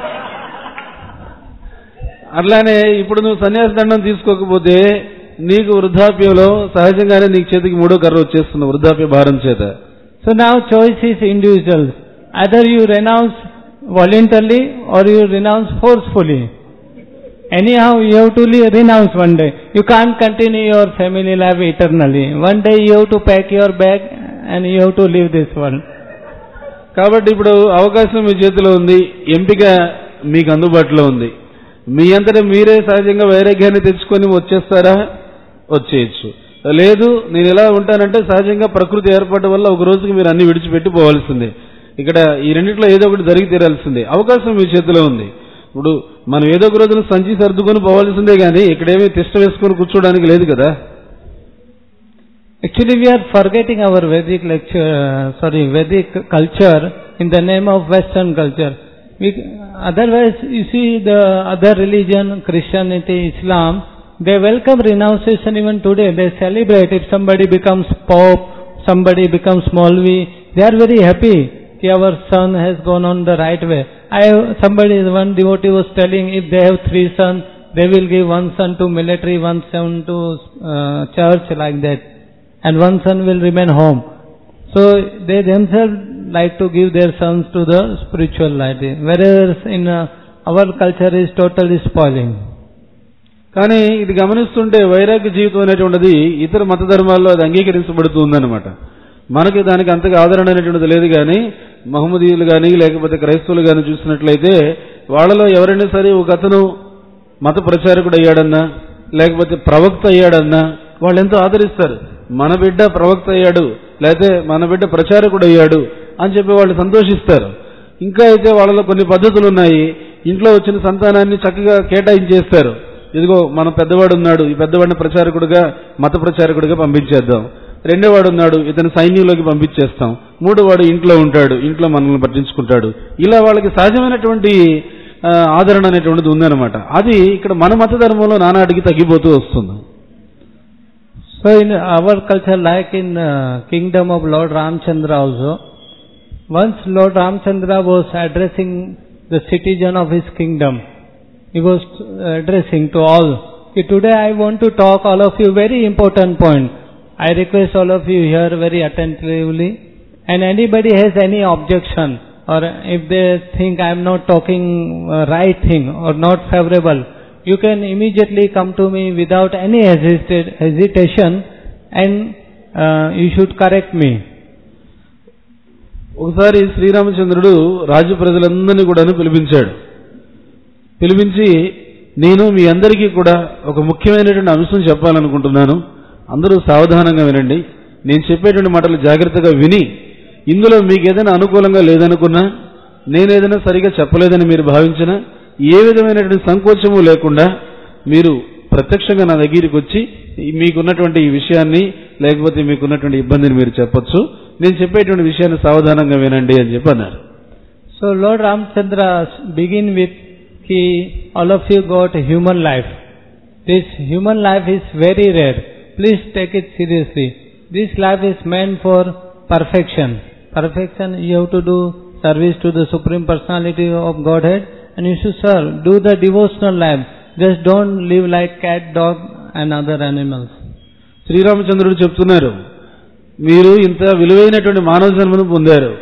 అట్లానే ఇప్పుడు నువ్వు సన్యాస దండం తీసుకోకపోతే నీకు వృద్ధాప్యంలో సహజంగానే నీకు చేతికి మూడో కర్ర వచ్చేస్తుంది వృద్ధాప్య భారం చేత. So now choice is individual. Either you renounce voluntarily or you renounce forcefully. Anyhow, you have to renounce one day. You can't continue your family life eternally. One day you have to pack your bag and you have to leave this world. కాబట్టి ఇప్పుడు అవకాశం మీ చేతిలో ఉంది, ఎంపిక మీకు అందుబాటులో ఉంది. మీ అంతటా మీరే సహజంగా వైరాగ్యాన్ని తెచ్చుకొని వచ్చేస్తారా? వచ్చేయచ్చు. లేదు నేను ఎలా ఉంటానంటే సహజంగా ప్రకృతి ఏర్పాటు వల్ల ఒక రోజుకి మీరు అన్ని విడిచిపెట్టి పోవాల్సిందే. ఇక్కడ ఈ రెండిట్లో ఏదో ఒకటి జరిగి తీరాల్సిందే. అవకాశం మీ చేతిలో ఉంది. ఇప్పుడు మనం ఏదో ఒక రోజున సంచి సర్దుకొని పోవాల్సిందే కానీ ఇక్కడేమీ తిష్ట వేసుకొని కూర్చోడానికి లేదు కదా. Actually, we are forgetting our Vedic lecture, sorry, Vedic culture in the name of Western culture. We, otherwise, you see the other religion, Christianity, Islam, they welcome renunciation even today. They celebrate if somebody becomes Pope, somebody becomes Maulvi. They are very happy that our son has gone on the right way. I somebody, one devotee was telling if they have three sons, they will give one son to military, one son to uh, church, like that, and one son will remain home. So they themselves like to give their sons to the spiritual life, whereas in uh, our culture is totally spoiling. కానీ ఇది గమనిస్తుంటే వైరాగ్య జీవితం అనేటువంటిది ఇతర మత ధర్మాల్లో అది అంగీకరించబడుతుందన్నమాట. మనకి దానికి అంతగా ఆదరణ అనేటువంటిది లేదు. కానీ మహమ్మదీయులు కానీ లేకపోతే క్రైస్తవులు కానీ చూసినట్లయితే వాళ్ళలో ఎవరైనా సరే ఒక అతను మత ప్రచారకుడు అయ్యాడన్నా లేకపోతే ప్రవక్త అయ్యాడన్నా వాళ్ళు ఎంతో ఆదరిస్తారు. మన బిడ్డ ప్రవక్త అయ్యాడు, లేకపోతే మన బిడ్డ ప్రచారకుడు అయ్యాడు అని చెప్పి వాళ్ళు సంతోషిస్తారు. ఇంకా అయితే వాళ్ళలో కొన్ని పద్ధతులు ఉన్నాయి. ఇంట్లో వచ్చిన సంతానాన్ని చక్కగా కేటాయించేస్తారు. ఇదిగో మన పెద్దవాడు ఉన్నాడు, ఈ పెద్దవాడిని ప్రచారకుడిగా మత ప్రచారకుడిగా పంపించేద్దాం. రెండోవాడు ఉన్నాడు, ఇతను సైన్యంలోకి పంపించేస్తాం. మూడోవాడు ఇంట్లో ఉంటాడు, ఇంట్లో మనల్ని పట్టించుకుంటాడు. ఇలా వాళ్ళకి సహజమైనటువంటి ఆదరణ అనేటువంటిది ఉందన్నమాట. అది ఇక్కడ మన మత ధర్మంలో నానాటికి తగ్గిపోతూ వస్తుంది. So in our culture, like in uh, kingdom of Lord Ramchandra also, once Lord Ramchandra was addressing the citizen of his kingdom, he was addressing to all. Today I want to talk all of you very important point. I request all of you hear very attentively, and anybody has any objection or if they think I am not talking uh, right thing or not favorable, you can immediately come to me without any hesitation and uh, you should correct me. ఒకసారి శ్రీరామచంద్రుడు రాజు ప్రజలందరినీ కూడా పిలిపించాడు. పిలిపించి నేను మీ అందరికీ కూడా ఒక ముఖ్యమైనటువంటి అంశం చెప్పాలనుకుంటున్నాను. అందరూ సావధానంగా వినండి. నేను చెప్పేటువంటి మాటలు జాగ్రత్తగా విని ఇందులో మీకు ఏదైనా అనుకూలంగా లేదనుకున్నా, నేనేదైనా సరిగా చెప్పలేదని మీరు భావించినా ఏ విధమైనటువంటి సంకోచము లేకుండా మీరు ప్రత్యక్షంగా నా దగ్గరికి వచ్చి మీకున్నటువంటి ఈ విషయాన్ని లేకపోతే మీకున్నటువంటి ఇబ్బందిని మీరు చెప్పొచ్చు. నేను చెప్పేటువంటి విషయాన్ని సావధానంగా వినండి అని చెప్పి అన్నారు. So Lord Ramchandra begin with ki all of you got human life. This human life is very rare. Please take it seriously. This life is meant for perfection. Perfection, you have to do service to the Supreme Personality of Godhead and you should serve. Do the devotional life. Just don't live like cat, dog and other animals. శ్రీరామచంద్రుడు చెప్తున్నారు, మీరు ఇంత విలువైనటువంటి మానవ జన్మను పొందారు.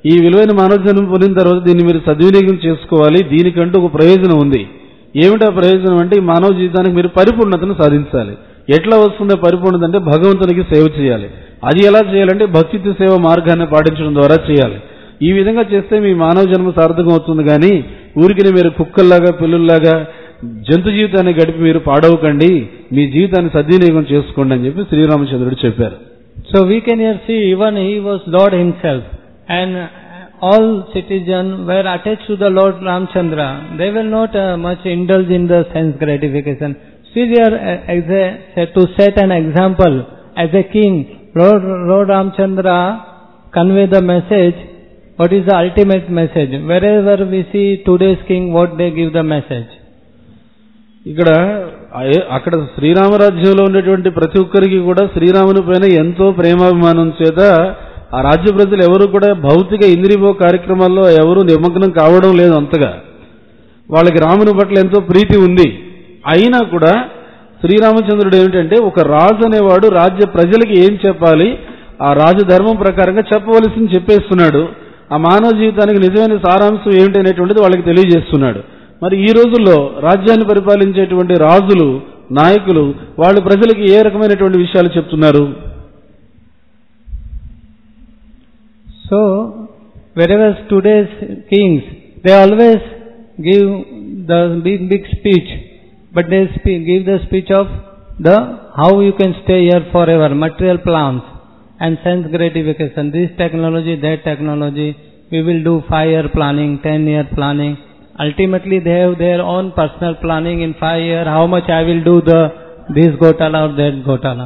ఈ విలువైన మానవ జన్మ పొందిన తర్వాత దీన్ని మీరు సద్వినియోగం చేసుకోవాలి, దీనికంటూ ఒక ప్రయోజనం ఉంది. ఏమిటా ప్రయోజనం అంటే ఈ మానవ జీవితానికి మీరు పరిపూర్ణతను సాధించాలి. ఎట్లా వస్తుందో పరిపూర్ణత అంటే భగవంతునికి సేవ చేయాలి. అది ఎలా చేయాలంటే భక్తితో సేవ మార్గాన్ని పాటించడం ద్వారా చేయాలి. ఈ విధంగా చేస్తే మీ మానవ జన్మ సార్థకం అవుతుంది. కానీ ఊరికి మీరు కుక్కల్లాగా పిల్లుల్లాగా జంతు జీవితాన్ని గడిపి మీరు పాడవకండి, మీ జీవితాన్ని సద్వినియోగం చేసుకోండి అని చెప్పి శ్రీరామచంద్రుడు చెప్పారు. So we can here see even he was Lord himself and all citizens were attached to the Lord Ramchandra. They will not uh, much indulge in the sense gratification. Still here uh, as a, to set an example as a king, Lord, Lord Ramchandra convey the message. What is the ultimate message? Wherever we see today's king, what they give the message. ఇక్కడ అక్కడ శ్రీరామరాజ్యంలో ఉన్నటువంటి ప్రతి ఒక్కరికి కూడా శ్రీరాముని పైన ఎంతో ప్రేమాభిమానం చేత ఆ రాజ్య ప్రజలు ఎవరు కూడా భౌతిక ఇంద్రియభోగ కార్యక్రమాల్లో ఎవరు నిమగ్నం కావడం లేదు. అంతగా వాళ్ళకి రాముని పట్ల ఎంతో ప్రీతి ఉంది. అయినా కూడా శ్రీరామచంద్రుడు ఏమిటంటే ఒక రాజు అనేవాడు రాజ్య ప్రజలకి ఏం చెప్పాలి, ఆ రాజధర్మం ప్రకారంగా చెప్పవలసింది చెప్పేస్తున్నాడు. ఆ మానవ జీవితానికి నిజమైన సారాంశం ఏమిటనేటువంటిది వాళ్ళకి తెలియజేస్తున్నాడు. మరి ఈ రోజుల్లో రాజ్యాన్ని పరిపాలించేటువంటి రాజులు, నాయకులు వాళ్ళు ప్రజలకి ఏ రకమైనటువంటి విషయాలు చెప్తున్నారు? So wherever today's kings, they always give the big big speech, but they speak, give the speech of the how you can stay here forever, material plans and sense gratification, this technology, that technology, we will do five year planning, ten year planning. Ultimately they have their own personal planning in five years, how much I will do the this Gotala or that Gotala.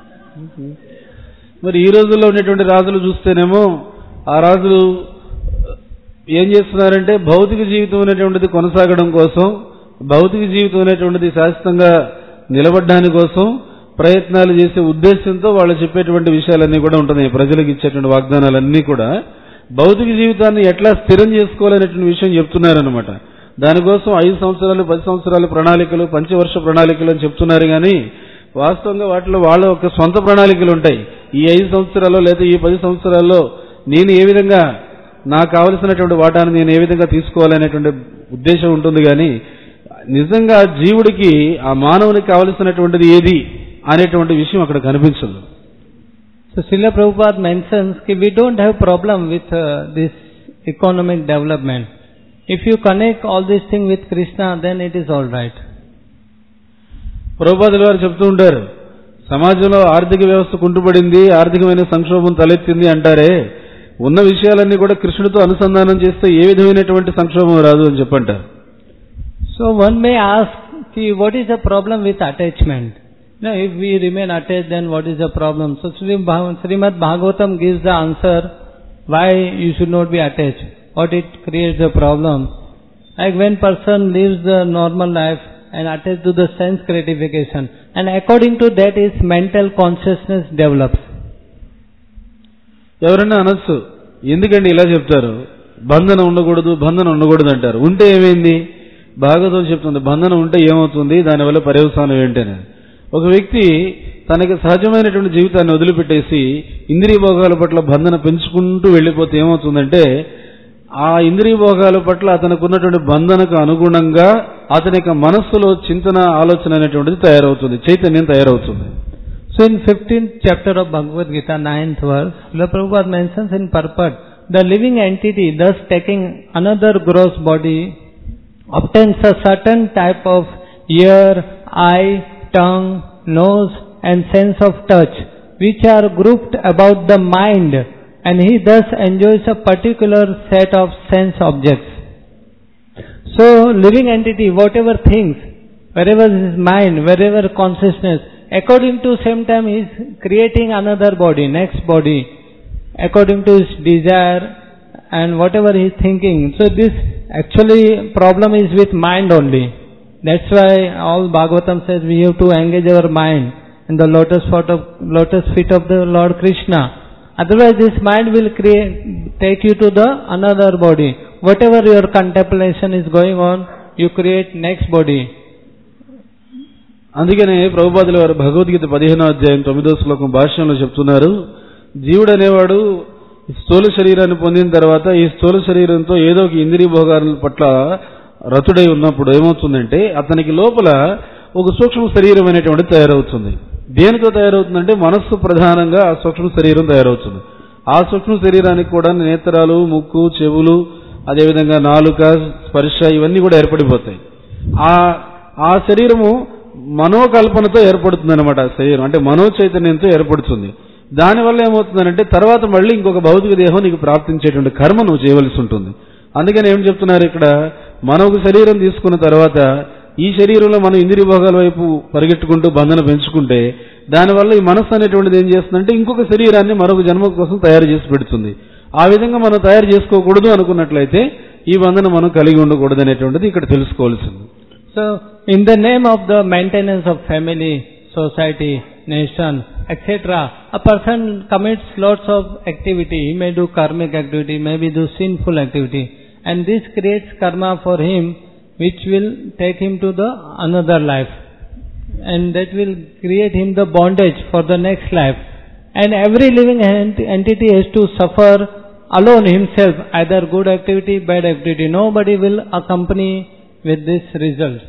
మరి ఈ రోజుల్లో ఉన్నటువంటి రాజులు చూస్తేనేమో ఆ రాజులు ఏం చేస్తున్నారంటే భౌతిక జీవితం అనేటువంటిది కొనసాగడం కోసం, భౌతిక జీవితం అనేటువంటిది శాశ్వతంగా నిలబడడానికి కోసం ప్రయత్నాలు చేసే ఉద్దేశంతో వాళ్ళు చెప్పేటువంటి విషయాలన్నీ కూడా ఉంటున్నాయి. ప్రజలకు ఇచ్చేటువంటి వాగ్దానాలన్నీ కూడా భౌతిక జీవితాన్ని ఎట్లా స్థిరం చేసుకోవాలనేటువంటి విషయం చెప్తున్నారనమాట. దానికోసం ఐదు సంవత్సరాలు పది సంవత్సరాల ప్రణాళికలు, పంచవర్ష ప్రణాళికలు అని చెప్తున్నారు. కానీ వాస్తవంగా వాటిలో వాళ్ళ ఒక సొంత ప్రణాళికలు ఉంటాయి. ఈ ఐదు సంవత్సరాల్లో లేదా ఈ పది సంవత్సరాల్లో నేను ఏ విధంగా నాకు కావలసినటువంటి వాటాను నేను ఏ విధంగా తీసుకోవాలనేటువంటి ఉద్దేశం ఉంటుంది. కానీ నిజంగా జీవుడికి ఆ మానవునికి కావలసినటువంటిది ఏది అనేటువంటి విషయం అక్కడ కనిపించదు. So Srila Prabhupada mentions that we don't have problem with uh, this economic development. If you connect all these things with Krishna, then it is all right. ప్రభుపాదులు వారు చెప్తూ ఉంటారు, సమాజంలో ఆర్థిక వ్యవస్థ కుంటుపడింది, ఆర్థికమైన సంక్షోభం తలెత్తింది అంటారే, ఉన్న విషయాలన్నీ కూడా కృష్ణుడితో అనుసంధానం చేస్తే ఏ విధమైనటువంటి సంక్షోభం రాదు అని చెప్పంటారు. So one may ask, see, what is the problem with attachment? Now, if we remain attached, then what is the problem? So Srimad Bhagavatam gives the answer why you should not be attached. What it creates the problem? Like when person lives the normal life and attached to the sense gratification, and according to that his mental consciousness develops. ఎవరైనా అనొచ్చు, ఎందుకండి ఇలా చెప్తారు, బంధనం ఉండకూడదు బంధనం ఉండకూడదు అంటారు. ఉంటే ఏమైంది? భాగవతం చెప్తుంది బంధనం ఉంటే ఏమవుతుంది, దానివల్ల పర్యవసానం ఏంటని. ఒక వ్యక్తి తనకి సహజమైనటువంటి జీవితాన్ని వదిలిపెట్టేసి ఇంద్రియ భోగాల పట్ల బంధన పెంచుకుంటూ వెళ్ళిపోతే ఏమవుతుందంటే ఆ ఇంద్రియ భోగాల పట్ల అతనికి ఉన్నటువంటి బంధనకు అనుగుణంగా అతని యొక్క మనస్సులో చింతన ఆలోచన అనేటువంటిది తయారవుతుంది, చైతన్యం తయారవుతుంది. So in fifteenth chapter of Bhagavad Gita, ninth verse, Srila Prabhupada mentions in purport, the living entity thus taking another gross body obtains a certain type of ear, eye, tongue, nose and sense of touch, which are grouped about the mind, and he thus enjoys a particular set of sense objects. So living entity, whatever things, wherever his mind, wherever consciousness, according to same time he is creating another body, next body, according to his desire and whatever he is thinking. So this actually problem is with mind only. That's why all Bhagavatam says we have to engage our mind in the lotus foot of, lotus feet of the Lord Krishna. Otherwise this mind will create, take you to the another body. Whatever your contemplation is going on, you create next body. అందుకనే ప్రభుపాదుల వారు భగవద్గీత పదిహేనో అధ్యాయం తొమ్మిదో శ్లోకం భాష్యంలో చెప్తున్నారు, జీవుడు అనేవాడు స్థూల శరీరాన్ని పొందిన తర్వాత ఈ స్థూల శరీరంతో ఏదో ఒక ఇంద్రియ భోగాల పట్ల రతుడై ఉన్నప్పుడు ఏమవుతుందంటే అతనికి లోపల ఒక సూక్ష్మ శరీరం అనేటువంటిది తయారవుతుంది. దేనితో తయారవుతుందంటే మనస్సు ప్రధానంగా ఆ సూక్ష్మ శరీరం తయారవుతుంది. ఆ సూక్ష్మ శరీరానికి కూడా నేత్రాలు, ముక్కు, చెవులు, అదేవిధంగా నాలుక, స్పర్శ ఇవన్నీ కూడా ఏర్పడిపోతాయి. ఆ ఆ శరీరము మనోకల్పనతో ఏర్పడుతుంది అనమాట. శరీరం అంటే మనో చైతన్యంతో ఏర్పడుతుంది. దానివల్ల ఏమవుతుందంటే తర్వాత మళ్ళీ ఇంకొక భౌతిక దేహం నీకు ప్రాప్తించేటువంటి కర్మ నువ్వు చేయవలసి ఉంటుంది. అందుకని ఏం చెప్తున్నారు ఇక్కడ, మనం ఒక శరీరం తీసుకున్న తర్వాత ఈ శరీరంలో మనం ఇంద్రియ భోగాల వైపు పరిగెట్టుకుంటూ బంధన పెంచుకుంటే దానివల్ల ఈ మనస్సు అనేటువంటిది ఏం చేస్తుందంటే ఇంకొక శరీరాన్ని మరొక జన్మ కోసం తయారు చేసి పెడుతుంది. ఆ విధంగా మనం తయారు చేసుకోకూడదు అనుకున్నట్లయితే ఈ బంధన మనం కలిగి ఉండకూడదు అనేటువంటిది ఇక్కడ తెలుసుకోవాల్సింది. So, in the name of the maintenance of family, society, nation, et cetera, a person commits lots of activity. He may do karmic activity, maybe do sinful activity, and this creates karma for him, which will take him to the another life, and that will create him the bondage for the next life. And every living ent- entity has to suffer alone himself, either good activity, bad activity. Nobody will accompany with this result.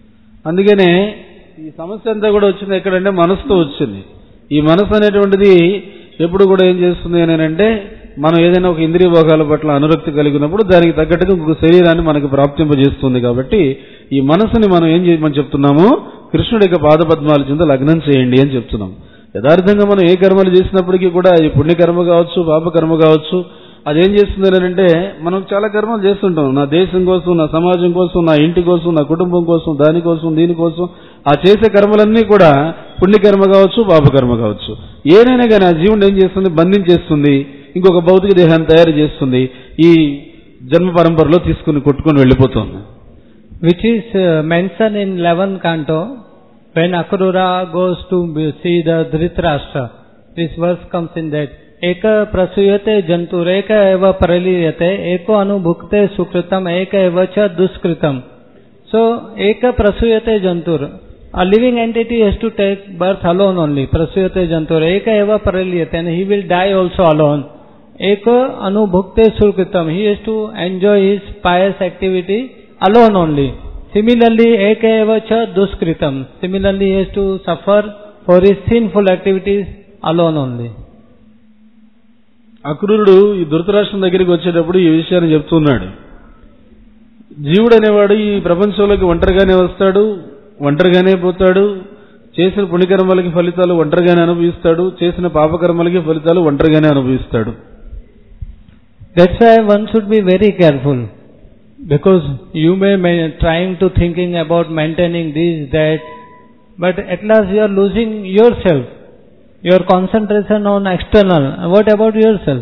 అందుకనే ఈ సమస్య అంతా కూడా వచ్చింది ఎక్కడంటే మనసుతో వచ్చింది. ఈ మనసు అనేటువంటిది ఎప్పుడు కూడా ఏం చేస్తుంది అని అంటే మనం ఏదైనా ఒక ఇంద్రియ భోగాల పట్ల అనురక్తి కలిగినప్పుడు దానికి తగ్గట్టుగా ఇంకొక శరీరాన్ని మనకు ప్రాప్తింపజేస్తుంది. కాబట్టి ఈ మనసుని మనం ఏం చేయమని చెప్తున్నాము, కృష్ణుడి యొక్క పాదపద్మాల కింద లగ్నం చేయండి అని చెప్తున్నాం. యథార్థంగా మనం ఏ కర్మలు చేసినప్పటికీ కూడా అది పుణ్యకర్మ కావచ్చు, పాపకర్మ కావచ్చు, అదేం చేస్తుంది అంటే మనం చాలా కర్మలు చేస్తుంటాం. నా దేశం కోసం, నా సమాజం కోసం, నా ఇంటి కోసం, నా కుటుంబం కోసం, దానికోసం, దీనికోసం ఆ చేసే కర్మలన్నీ కూడా పుణ్యకర్మ కావచ్చు, పాపకర్మ కావచ్చు. ఏదైనా కానీ ఆ జీవుడు ఏం చేస్తుంది, బంధించేస్తుంది, ఇంకొక భౌతిక దేహాన్ని తయారు చేస్తుంది, ఈ జన్మ పరంపరలో తీసుకుని కొట్టుకుని వెళ్ళిపోతుంది. Which is uh, mentioned in eleventh canto when Akrura goes to see the Dhritarashtra. This verse comes in that. Eka prasuyate jantur eka eva paraliyate eko anubhukte sukritam eka eva cha duskritam. So, eka prasuyate jantur. A living entity has to take birth alone only. Prasuyate jantur eka eva paraliyate, and he will die also alone. Eka anubhukte sukritam. He has to enjoy his pious activity alone only. Similarly, eka eva cha duskritam. Similarly, he has to suffer for his sinful activities alone only. అక్రూరుడు ఈ ధృతరాష్ట్రం దగ్గరికి వచ్చేటప్పుడు ఈ విషయాన్ని చెప్తున్నాడు. జీవుడు అనేవాడు ఈ ప్రపంచంలోకి ఒంటరిగానే వస్తాడు, ఒంటరిగానే పోతాడు, చేసిన పుణ్యకర్మలకి ఫలితాలు ఒంటరిగానే అనుభవిస్తాడు, చేసిన పాపకర్మలకి ఫలితాలు ఒంటరిగానే అనుభవిస్తాడు. That's why one should be very careful, because you may be trying to thinking about maintaining this, that, but at last you are losing yourself. Your concentration on external. What about yourself?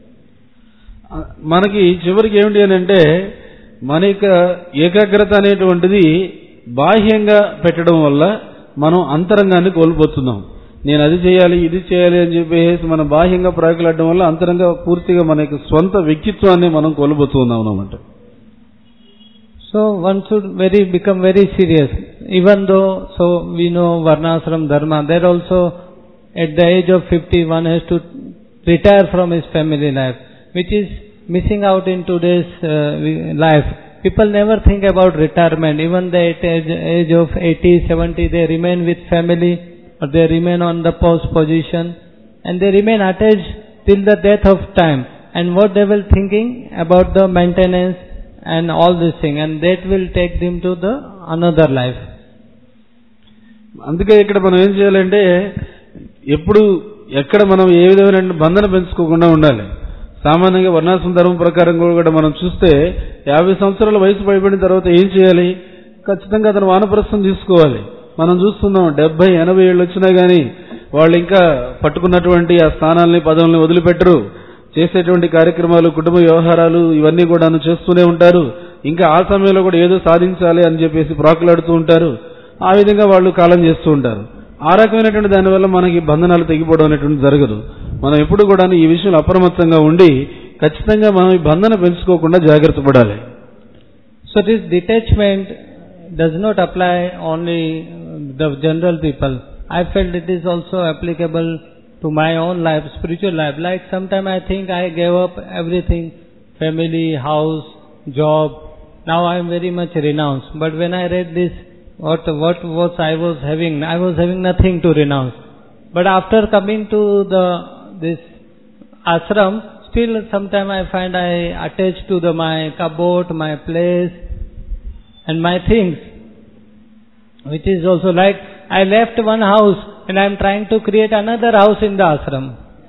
మనకి చివరికి ఏమిటి అని అంటే మన యొక్క ఏకాగ్రత అనేటువంటిది బాహ్యంగా పెట్టడం వల్ల మనం అంతరంగాన్ని కోల్పోతున్నాం. నేను అది చేయాలి, ఇది చేయాలి అని చెప్పేసి మనం బాహ్యంగా ప్రాకులాడడం వల్ల అంతరంగా పూర్తిగా మన యొక్క స్వంత వ్యక్తిత్వాన్ని మనం కోల్పోతున్నాం అన్నమాట. So one should very become very serious. Even though so we know varnashram dharma, there also at the age of fifty, one has to retire from his family life, which is missing out in today's uh, life. People never think about retirement. Even the at age, age of eighty, seventy, they remain with family, or they remain on the post position, and they remain attached till the death of time. And what they will thinking about the maintenance and all this thing, and that will take them to the another life. అందుకే ఇక్కడ మనం ఏం చేయాలంటే ఎప్పుడు ఎక్కడ మనం ఏ విధమైన బంధన పెంచుకోకుండా ఉండాలి. సామాన్యంగా వర్ణాశ్రమ ధర్మం ప్రకారం కూడా మనం చూస్తే యాభై సంవత్సరాల వయసు పైబడిన తర్వాత ఏం చేయాలి, ఖచ్చితంగా అతను వానప్రస్థం తీసుకోవాలి. మనం చూస్తున్నాం డెబ్బై ఎనభై ఏళ్ళు వచ్చినా గానీ వాళ్ళు ఇంకా పట్టుకున్నటువంటి ఆ స్థానాల్ని పదవుల్ని వదిలిపెట్టరు. చేసేటువంటి కార్యక్రమాలు, కుటుంబ వ్యవహారాలు ఇవన్నీ కూడా చేస్తూనే ఉంటారు. ఇంకా ఆ సమయంలో కూడా ఏదో సాధించాలి అని చెప్పేసి ప్రాకులాడుతూ ఉంటారు. ఆ విధంగా వాళ్ళు కాలం చేస్తూ ఉంటారు. ఆ రకమైనటువంటి దానివల్ల మనకి బంధనాలు తెగిపోవడం అనేటువంటి జరగదు. మనం ఎప్పుడు కూడా ఈ విషయంలో అప్రమత్తంగా ఉండి ఖచ్చితంగా మనం ఈ బంధన పెంచుకోకుండా జాగ్రత్త పడాలి. So this detachment does not apply only the general people. I felt it is also applicable to my own life, spiritual life. Like sometime I think I gave up everything, family, house, job. Now I am very much renounced. But when I read this, what what was I was having? I was having nothing to renounce. But after coming to the this ashram, still sometime I find I attach to the my cupboard, my place, and my things, which is also like I left one house and I am trying to create another house in the ashram.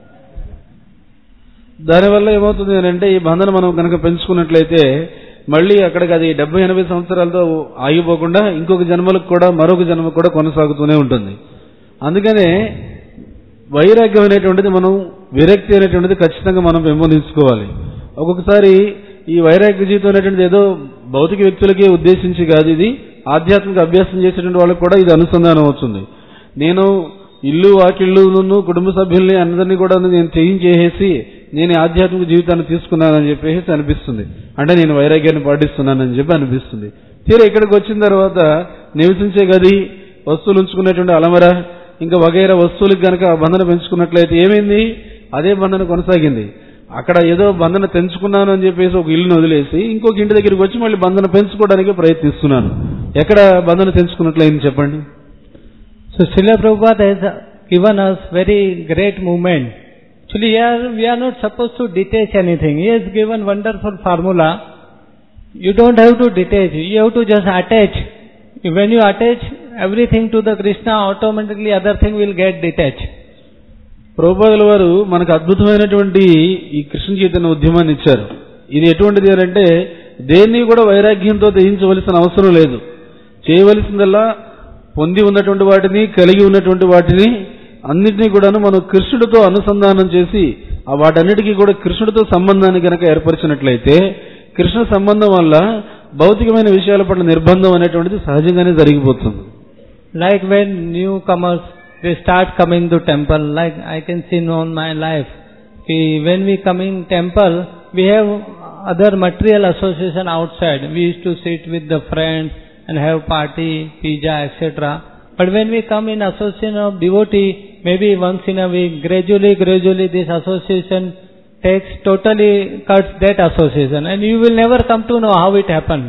దానివల్ల ఏమవుతుంది అంటే ఈ బంధన మనం కనుక పెంచుకున్నట్లయితే మళ్ళీ అక్కడికి అది డెబ్బై ఎనభై సంవత్సరాలతో ఆగిపోకుండా ఇంకొక జన్మలకు కూడా మరొక జన్మ కూడా కొనసాగుతూనే ఉంటుంది. అందుకనే వైరాగ్యం అనేటువంటిది మనం విరక్తి అనేటువంటిది ఖచ్చితంగా మనం పెంపొందించుకోవాలి. ఒక్కొక్కసారి ఈ వైరాగ్య జీవితం అనేటువంటిది ఏదో భౌతిక వ్యక్తులకే ఉద్దేశించి కాదు, ఇది ఆధ్యాత్మిక అభ్యాసం చేసేటువంటి వాళ్ళకి కూడా ఇది అనుసంధానం అవుతుంది. నేను ఇల్లు వాకిళ్ళు కుటుంబ సభ్యుల్ని అందరినీ కూడా నేను చేయించేసి నేను ఆధ్యాత్మిక జీవితాన్ని తీసుకున్నానని చెప్పేసి అనిపిస్తుంది. అంటే నేను వైరాగ్యాన్ని పాటిస్తున్నానని చెప్పి అనిపిస్తుంది. తీరా ఇక్కడికి వచ్చిన తర్వాత నివసించే గది, వస్తువులు ఉంచుకునేటువంటి అలమర, ఇంకా వగైరా వస్తువులకు కనుక బంధన పెంచుకున్నట్లయితే ఏమైంది? అదే బంధన కొనసాగింది. అక్కడ ఏదో బంధన తెంచుకున్నాను అని చెప్పేసి ఒక ఇల్లును వదిలేసి ఇంకొక ఇంటి దగ్గరికి వచ్చి మళ్ళీ బంధన పెంచుకోవడానికి ప్రయత్నిస్తున్నాను. ఎక్కడ బంధన తెంచుకున్నట్లయింది చెప్పండి? So Srila Prabhupada has given us very great movement. Actually here we are not supposed to detach anything. He has given wonderful formula. You don't have to detach, you have to just attach. When you attach everything to the Krishna, automatically other thing will get detached. ప్రభుపాదుల వారు మనకు అద్భుతమైనటువంటి ఈ కృష్ణ చైతన్య ఉద్యమాన్ని ఇచ్చారు. ఇది ఎటువంటిది అంటే దేన్ని కూడా వైరాగ్యంతో త్యజించవలసిన అవసరం లేదు. చేయవలసిందల్లా పొంది ఉన్నటువంటి వాటిని, కలిగి ఉన్నటువంటి వాటిని అన్నింటినీ కూడాను మనం కృష్ణుడితో అనుసంధానం చేసి ఆ వాటన్నిటికీ కూడా కృష్ణుడితో సంబంధాన్ని కనుక ఏర్పరిచినట్లయితే కృష్ణ సంబంధం వల్ల భౌతికమైన విషయాల పట్ల నిర్బంధం అనేటువంటిది సహజంగానే జరిగిపోతుంది. Like when newcomers they start coming to temple, like I can see on my life, when we come in temple we have other material association outside. We used to sit with the friends and have party, pizza, et cetera. But when we come in association of devotee, maybe once in a week, gradually, gradually this association takes, totally cuts that association, and you will never come to know how it happened.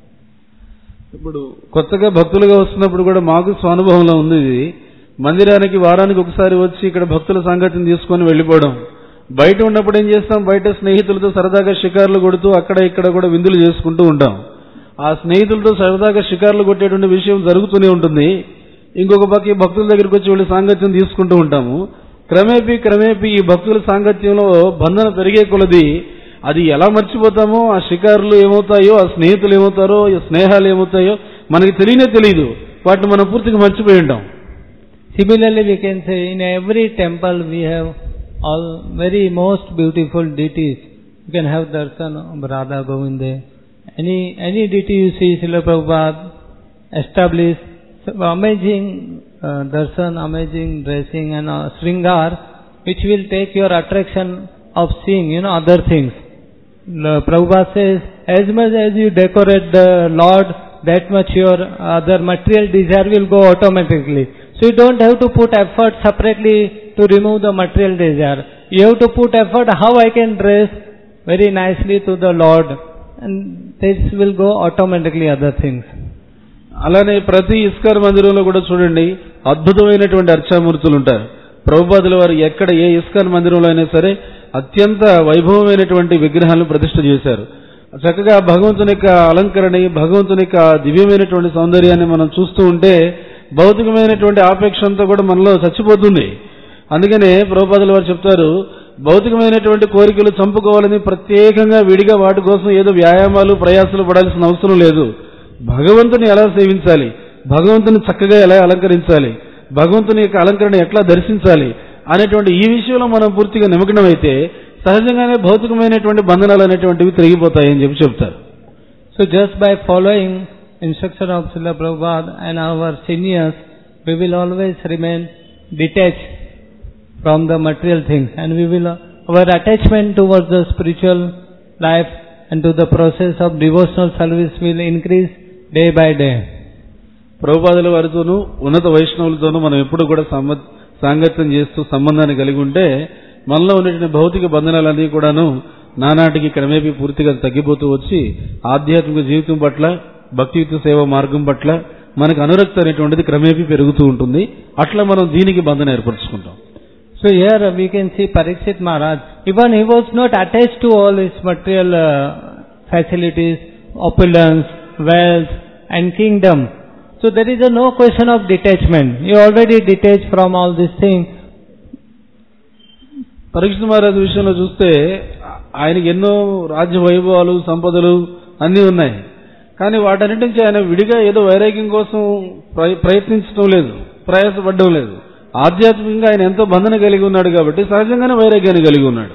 ఇప్పుడు కొత్తగా భక్తులుగా వస్తున్నప్పుడు కూడా మాకు స్వానుభవంలో ఉంది. ఇది మందిరానికి వారానికి ఒకసారి వచ్చి ఇక్కడ భక్తుల సంగతిని తీసుకొని వెళ్ళిపోవడం. బయట ఉన్నప్పుడు ఏం చేస్తాం, బయట స్నేహితులతో సరదాగా షికార్లు కొడుతూ అక్కడ ఇక్కడ కూడా విందులు చేసుకుంటూ ఉంటాం. ఆ స్నేహితులతో సరదాగా షికార్లు కొట్టేటువంటి విషయం జరుగుతూనే ఉంటుంది. ఇంకొక పక్క భక్తుల దగ్గరికి వచ్చి వీళ్ళ సాంగత్యం తీసుకుంటూ ఉంటాము. క్రమేపీ క్రమేపీ ఈ భక్తుల సాంగత్యంలో బంధన పెరిగే కొలది అది ఎలా మర్చిపోతామో, ఆ షికారులు ఏమవుతాయో, ఆ స్నేహితులు ఏమవుతారో, ఆ స్నేహాలు ఏమవుతాయో మనకి తెలియనే తెలియదు. వాటిని మనం పూర్తిగా మర్చిపోయి ఉంటాం. Similarly we can say in every temple we have all very most beautiful deities. You can have darshan of Radha Govinda. Any any deity you see, Srila Prabhupada established amazing uh, darshan, amazing dressing and uh, shringar, which will take your attraction of seeing, you know, other things. The Prabhupada says, as much as you decorate the Lord, that much your other material desire will go automatically. So you don't have to put effort separately to remove the material desire. You have to put effort how I can dress very nicely to the Lord, and this will go automatically other things. అలానే ప్రతి ISKCON మందిరంలో కూడా చూడండి అద్భుతమైనటువంటి అర్చామూర్తులు ఉంటారు. ప్రభుపాదుల వారు ఎక్కడ ఏ ఇస్కాన్ మందిరంలో అయినా సరే అత్యంత వైభవమైనటువంటి విగ్రహాలను ప్రతిష్ఠ చేశారు. చక్కగా భగవంతుని యొక్క అలంకరణ, భగవంతుని యొక్క దివ్యమైనటువంటి సౌందర్యాన్ని మనం చూస్తూ ఉంటే భౌతికమైనటువంటి ఆపేక్ష అంతా కూడా మనలో చచ్చిపోతుంది. అందుకనే ప్రభుపాదుల వారు చెప్తారు, భౌతికమైనటువంటి కోరికలు చంపుకోవాలని ప్రత్యేకంగా విడిగా వాటి కోసం ఏదో వ్యాయామాలు ప్రయాసాలు పడాల్సిన అవసరం లేదు. భగవంతుని ఎలా సేవించాలి, భగవంతుని చక్కగా ఎలా అలంకరించాలి, భగవంతుని యొక్క అలంకరణ ఎట్లా దర్శించాలి అనేటువంటి ఈ విషయంలో మనం పూర్తిగా నిమగ్నమైతే సహజంగానే భౌతికమైనటువంటి బంధనాలు అనేటువంటివి తిరిగిపోతాయని చెప్పి చెప్తారు. So just by following instruction of Srila Prabhupada and our seniors, we will always remain detached from the material things, and we will our attachment towards the spiritual life and to the process of devotional service will increase day by day. ప్రభుపాదుల వారితోనూ ఉన్నత వైష్ణవులతోనూ మనం ఎప్పుడు కూడా సాంగత్యం చేస్తూ సంబంధాన్ని కలిగి ఉంటే మనలో ఉన్నటువంటి భౌతిక బంధనాలన్నీ కూడాను నానాటికి క్రమేపీ పూర్తిగా తగ్గిపోతూ వచ్చి ఆధ్యాత్మిక జీవితం పట్ల భక్తియుత సేవ మార్గం పట్ల మనకు అనురక్తి అనేటువంటిది క్రమేపీ పెరుగుతూ ఉంటుంది. అట్లా మనం దీనికి బంధన ఏర్పరచుకుంటాం. So here we can see Parikshit Maharaj, even he was not attached to all his material uh, facilities, opulence, wealth and kingdom. So there is a no question of detachment. He already detached from all these things. Parikshit మహారాజు విషయంలో చూస్తే ఆయనకి ఎన్నో రాజ్య వైభవాలు సంపదలు అన్నీ ఉన్నాయి. కానీ వాటన్నిటి నుంచి ఆయన విడిగా ఏదో వైరాగ్యం కోసం ప్రయత్నించడం లేదు, ప్రయాసపడడం లేదు. ఆధ్యాత్మికంగా ఆయన ఎంతో బంధన కలిగి ఉన్నాడు కాబట్టి సహజంగానే వైరాగ్యాన్ని కలిగి ఉన్నాడు.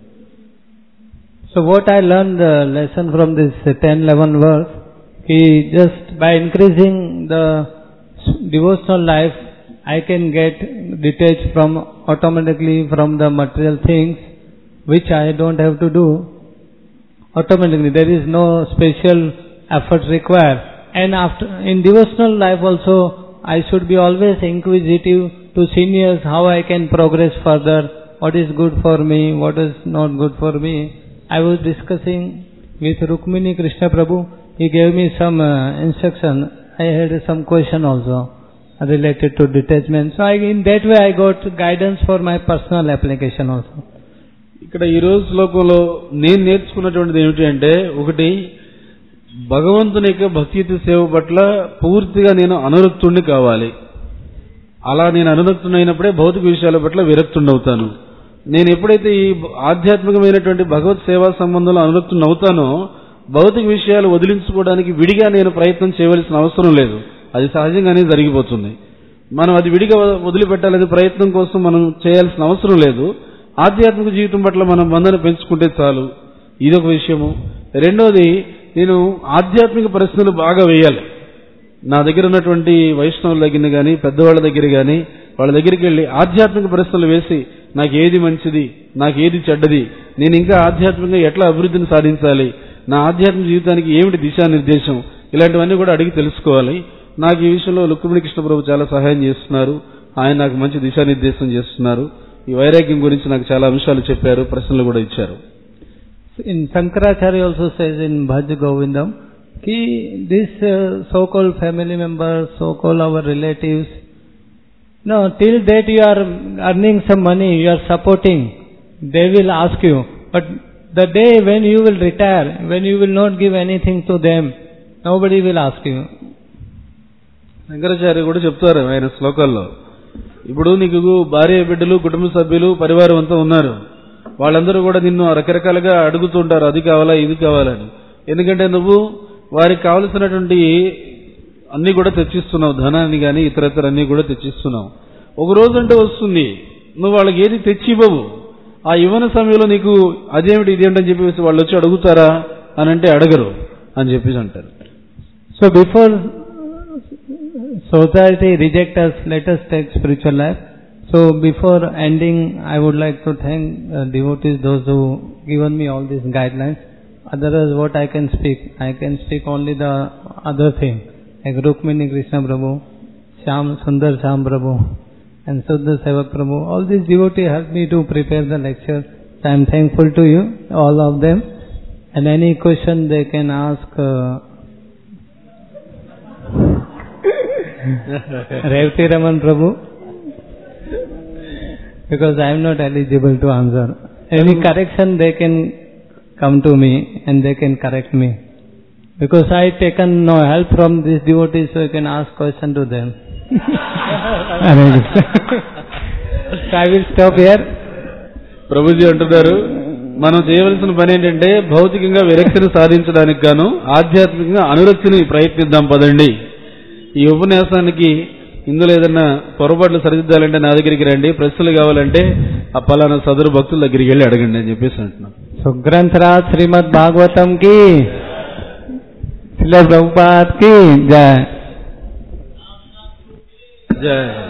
So what I learned the lesson from this ten eleven verse, he just by increasing the devotional life, I can get detached from automatically from the material things which I don't have to do. Automatically, there is no special effort required. And after in devotional life also, I should be always inquisitive to seniors how I can progress further, what is good for me, what is not good for me. I was discussing with Rukmini Krishna Prabhu. He gave me some uh, instruction. I had some question also related to detachment. So I, in that way I got guidance for my personal application also. ఇక్కడ ఈ రోజు శ్లోకంలో నేను నేర్చుకున్నటువంటిది ఏమిటి అంటే, ఒకటి భగవంతుని యొక్క భక్తియుత సేవ పట్ల పూర్తిగా నేను అనురక్తుణ్ణి కావాలి. అలా నేను అనురక్తుడైనప్పుడే భౌతిక విషయాల పట్ల విరక్తుడవుతాను. నేను ఎప్పుడైతే ఈ ఆధ్యాత్మికమైనటువంటి భగవత్ సేవా సంబంధంలో అనురక్తుని అవుతానో భౌతిక విషయాలు వదిలించుకోవడానికి విడిగా నేను ప్రయత్నం చేయవలసిన అవసరం లేదు. అది సహజంగానే జరిగిపోతుంది. మనం అది విడిగా వదిలిపెట్టాలని ప్రయత్నం కోసం మనం చేయాల్సిన అవసరం లేదు. ఆధ్యాత్మిక జీవితం పట్ల మనం బంధన పెంచుకుంటే చాలు. ఇదొక విషయము. రెండోది, నేను ఆధ్యాత్మిక ప్రశ్నలు బాగా వేయాలి. నా దగ్గర ఉన్నటువంటి వైష్ణవుల దగ్గర కానీ పెద్దవాళ్ళ దగ్గర కానీ వాళ్ళ దగ్గరికి వెళ్ళి ఆధ్యాత్మిక ప్రశ్నలు వేసి నాకు ఏది మంచిది, నాకు ఏది చెడ్డది, నేను ఇంకా ఆధ్యాత్మికంగా ఎట్లా అభివృద్ధిని సాధించాలి, నా ఆధ్యాత్మిక జీవితానికి ఏమిటి దిశానిర్దేశం, ఇలాంటివన్నీ కూడా అడిగి తెలుసుకోవాలి. నాకు ఈ విషయంలో రుక్మిణి కృష్ణ ప్రభు చాలా సహాయం చేస్తున్నారు. ఆయన నాకు మంచి దిశానిర్దేశం చేస్తున్నారు. ఈ వైరాగ్యం గురించి నాకు చాలా అంశాలు చెప్పారు, ప్రశ్నలు కూడా ఇచ్చారు. In Shankaracharya also says in Bhaj Govindam, ki this uh, so-called family members, so-called our relatives, no, till that you are earning some money, you are supporting, they will ask you. But the day when you will retire, when you will not give anything to them, nobody will ask you. Shankaracharya కూడా చెప్తారు ఆయన శ్లోకాల్లో, ఇప్పుడు నీకు భార్య బిడ్డలు కుటుంబ సభ్యులు పరివారం అంతా ఉన్నారు. వాళ్ళందరూ కూడా నిన్ను రకరకాలుగా అడుగుతుంటారు, అది కావాలా ఇది కావాలని. ఎందుకంటే నువ్వు వారికి కావలసినటువంటి అన్ని కూడా తెచ్చిస్తున్నావు, ధనాన్ని కానీ ఇతరతర అన్ని కూడా తెచ్చిస్తున్నావు. ఒక రోజు అంటే వస్తుంది నువ్వు వాళ్ళకి ఏది తెచ్చి ఇవ్వవు. ఆ ఇవ్వని సమయంలో నీకు అదేమిటి ఇదేమిటని చెప్పేసి వాళ్ళు వచ్చి అడుగుతారా అని అంటే అడగరు అని చెప్పేసి అంటారు. So before society reject us, let us take spiritual life. So before ending, I would like to thank uh, devotees, those who given me all these guidelines. Otherwise, what I can speak? I can speak only the other thing, like Rukmini Krishna Prabhu, Shyam Sundar Shyam Prabhu, and Suddha Sevak Prabhu. All these devotees helped me to prepare the lecture. So I am thankful to you, all of them. And any question they can ask. Uh, Revati Raman Prabhu, because I am not eligible to answer. Any correction they can come to me and they can correct me. Because I taken no help from these devotees, so I can ask question to them. So I will stop here. Prabhuji అంటున్నారు, మనం చేయవలసిన పని ఏంటంటే భౌతికంగా విరక్తిని సాధించడానికి గాను ఆధ్యాత్మికంగా అనురక్తిని ప్రయత్నిద్దాం పదండి. ఈ ఉపన్యాసానికి ఇందులో ఏదన్నా పొరపాట్లు సరిదిద్దాలంటే నా దగ్గరికి రండి, ప్రశ్నలు కావాలంటే ఆ పలానా సదరు భక్తుల దగ్గరికి వెళ్ళి అడగండి అని చెప్పేసి అంటున్నాం. సో గ్రంథరాజ్ శ్రీమద్ భాగవతం కి శ్రీల ప్రభుపాద్ కి జై. జై.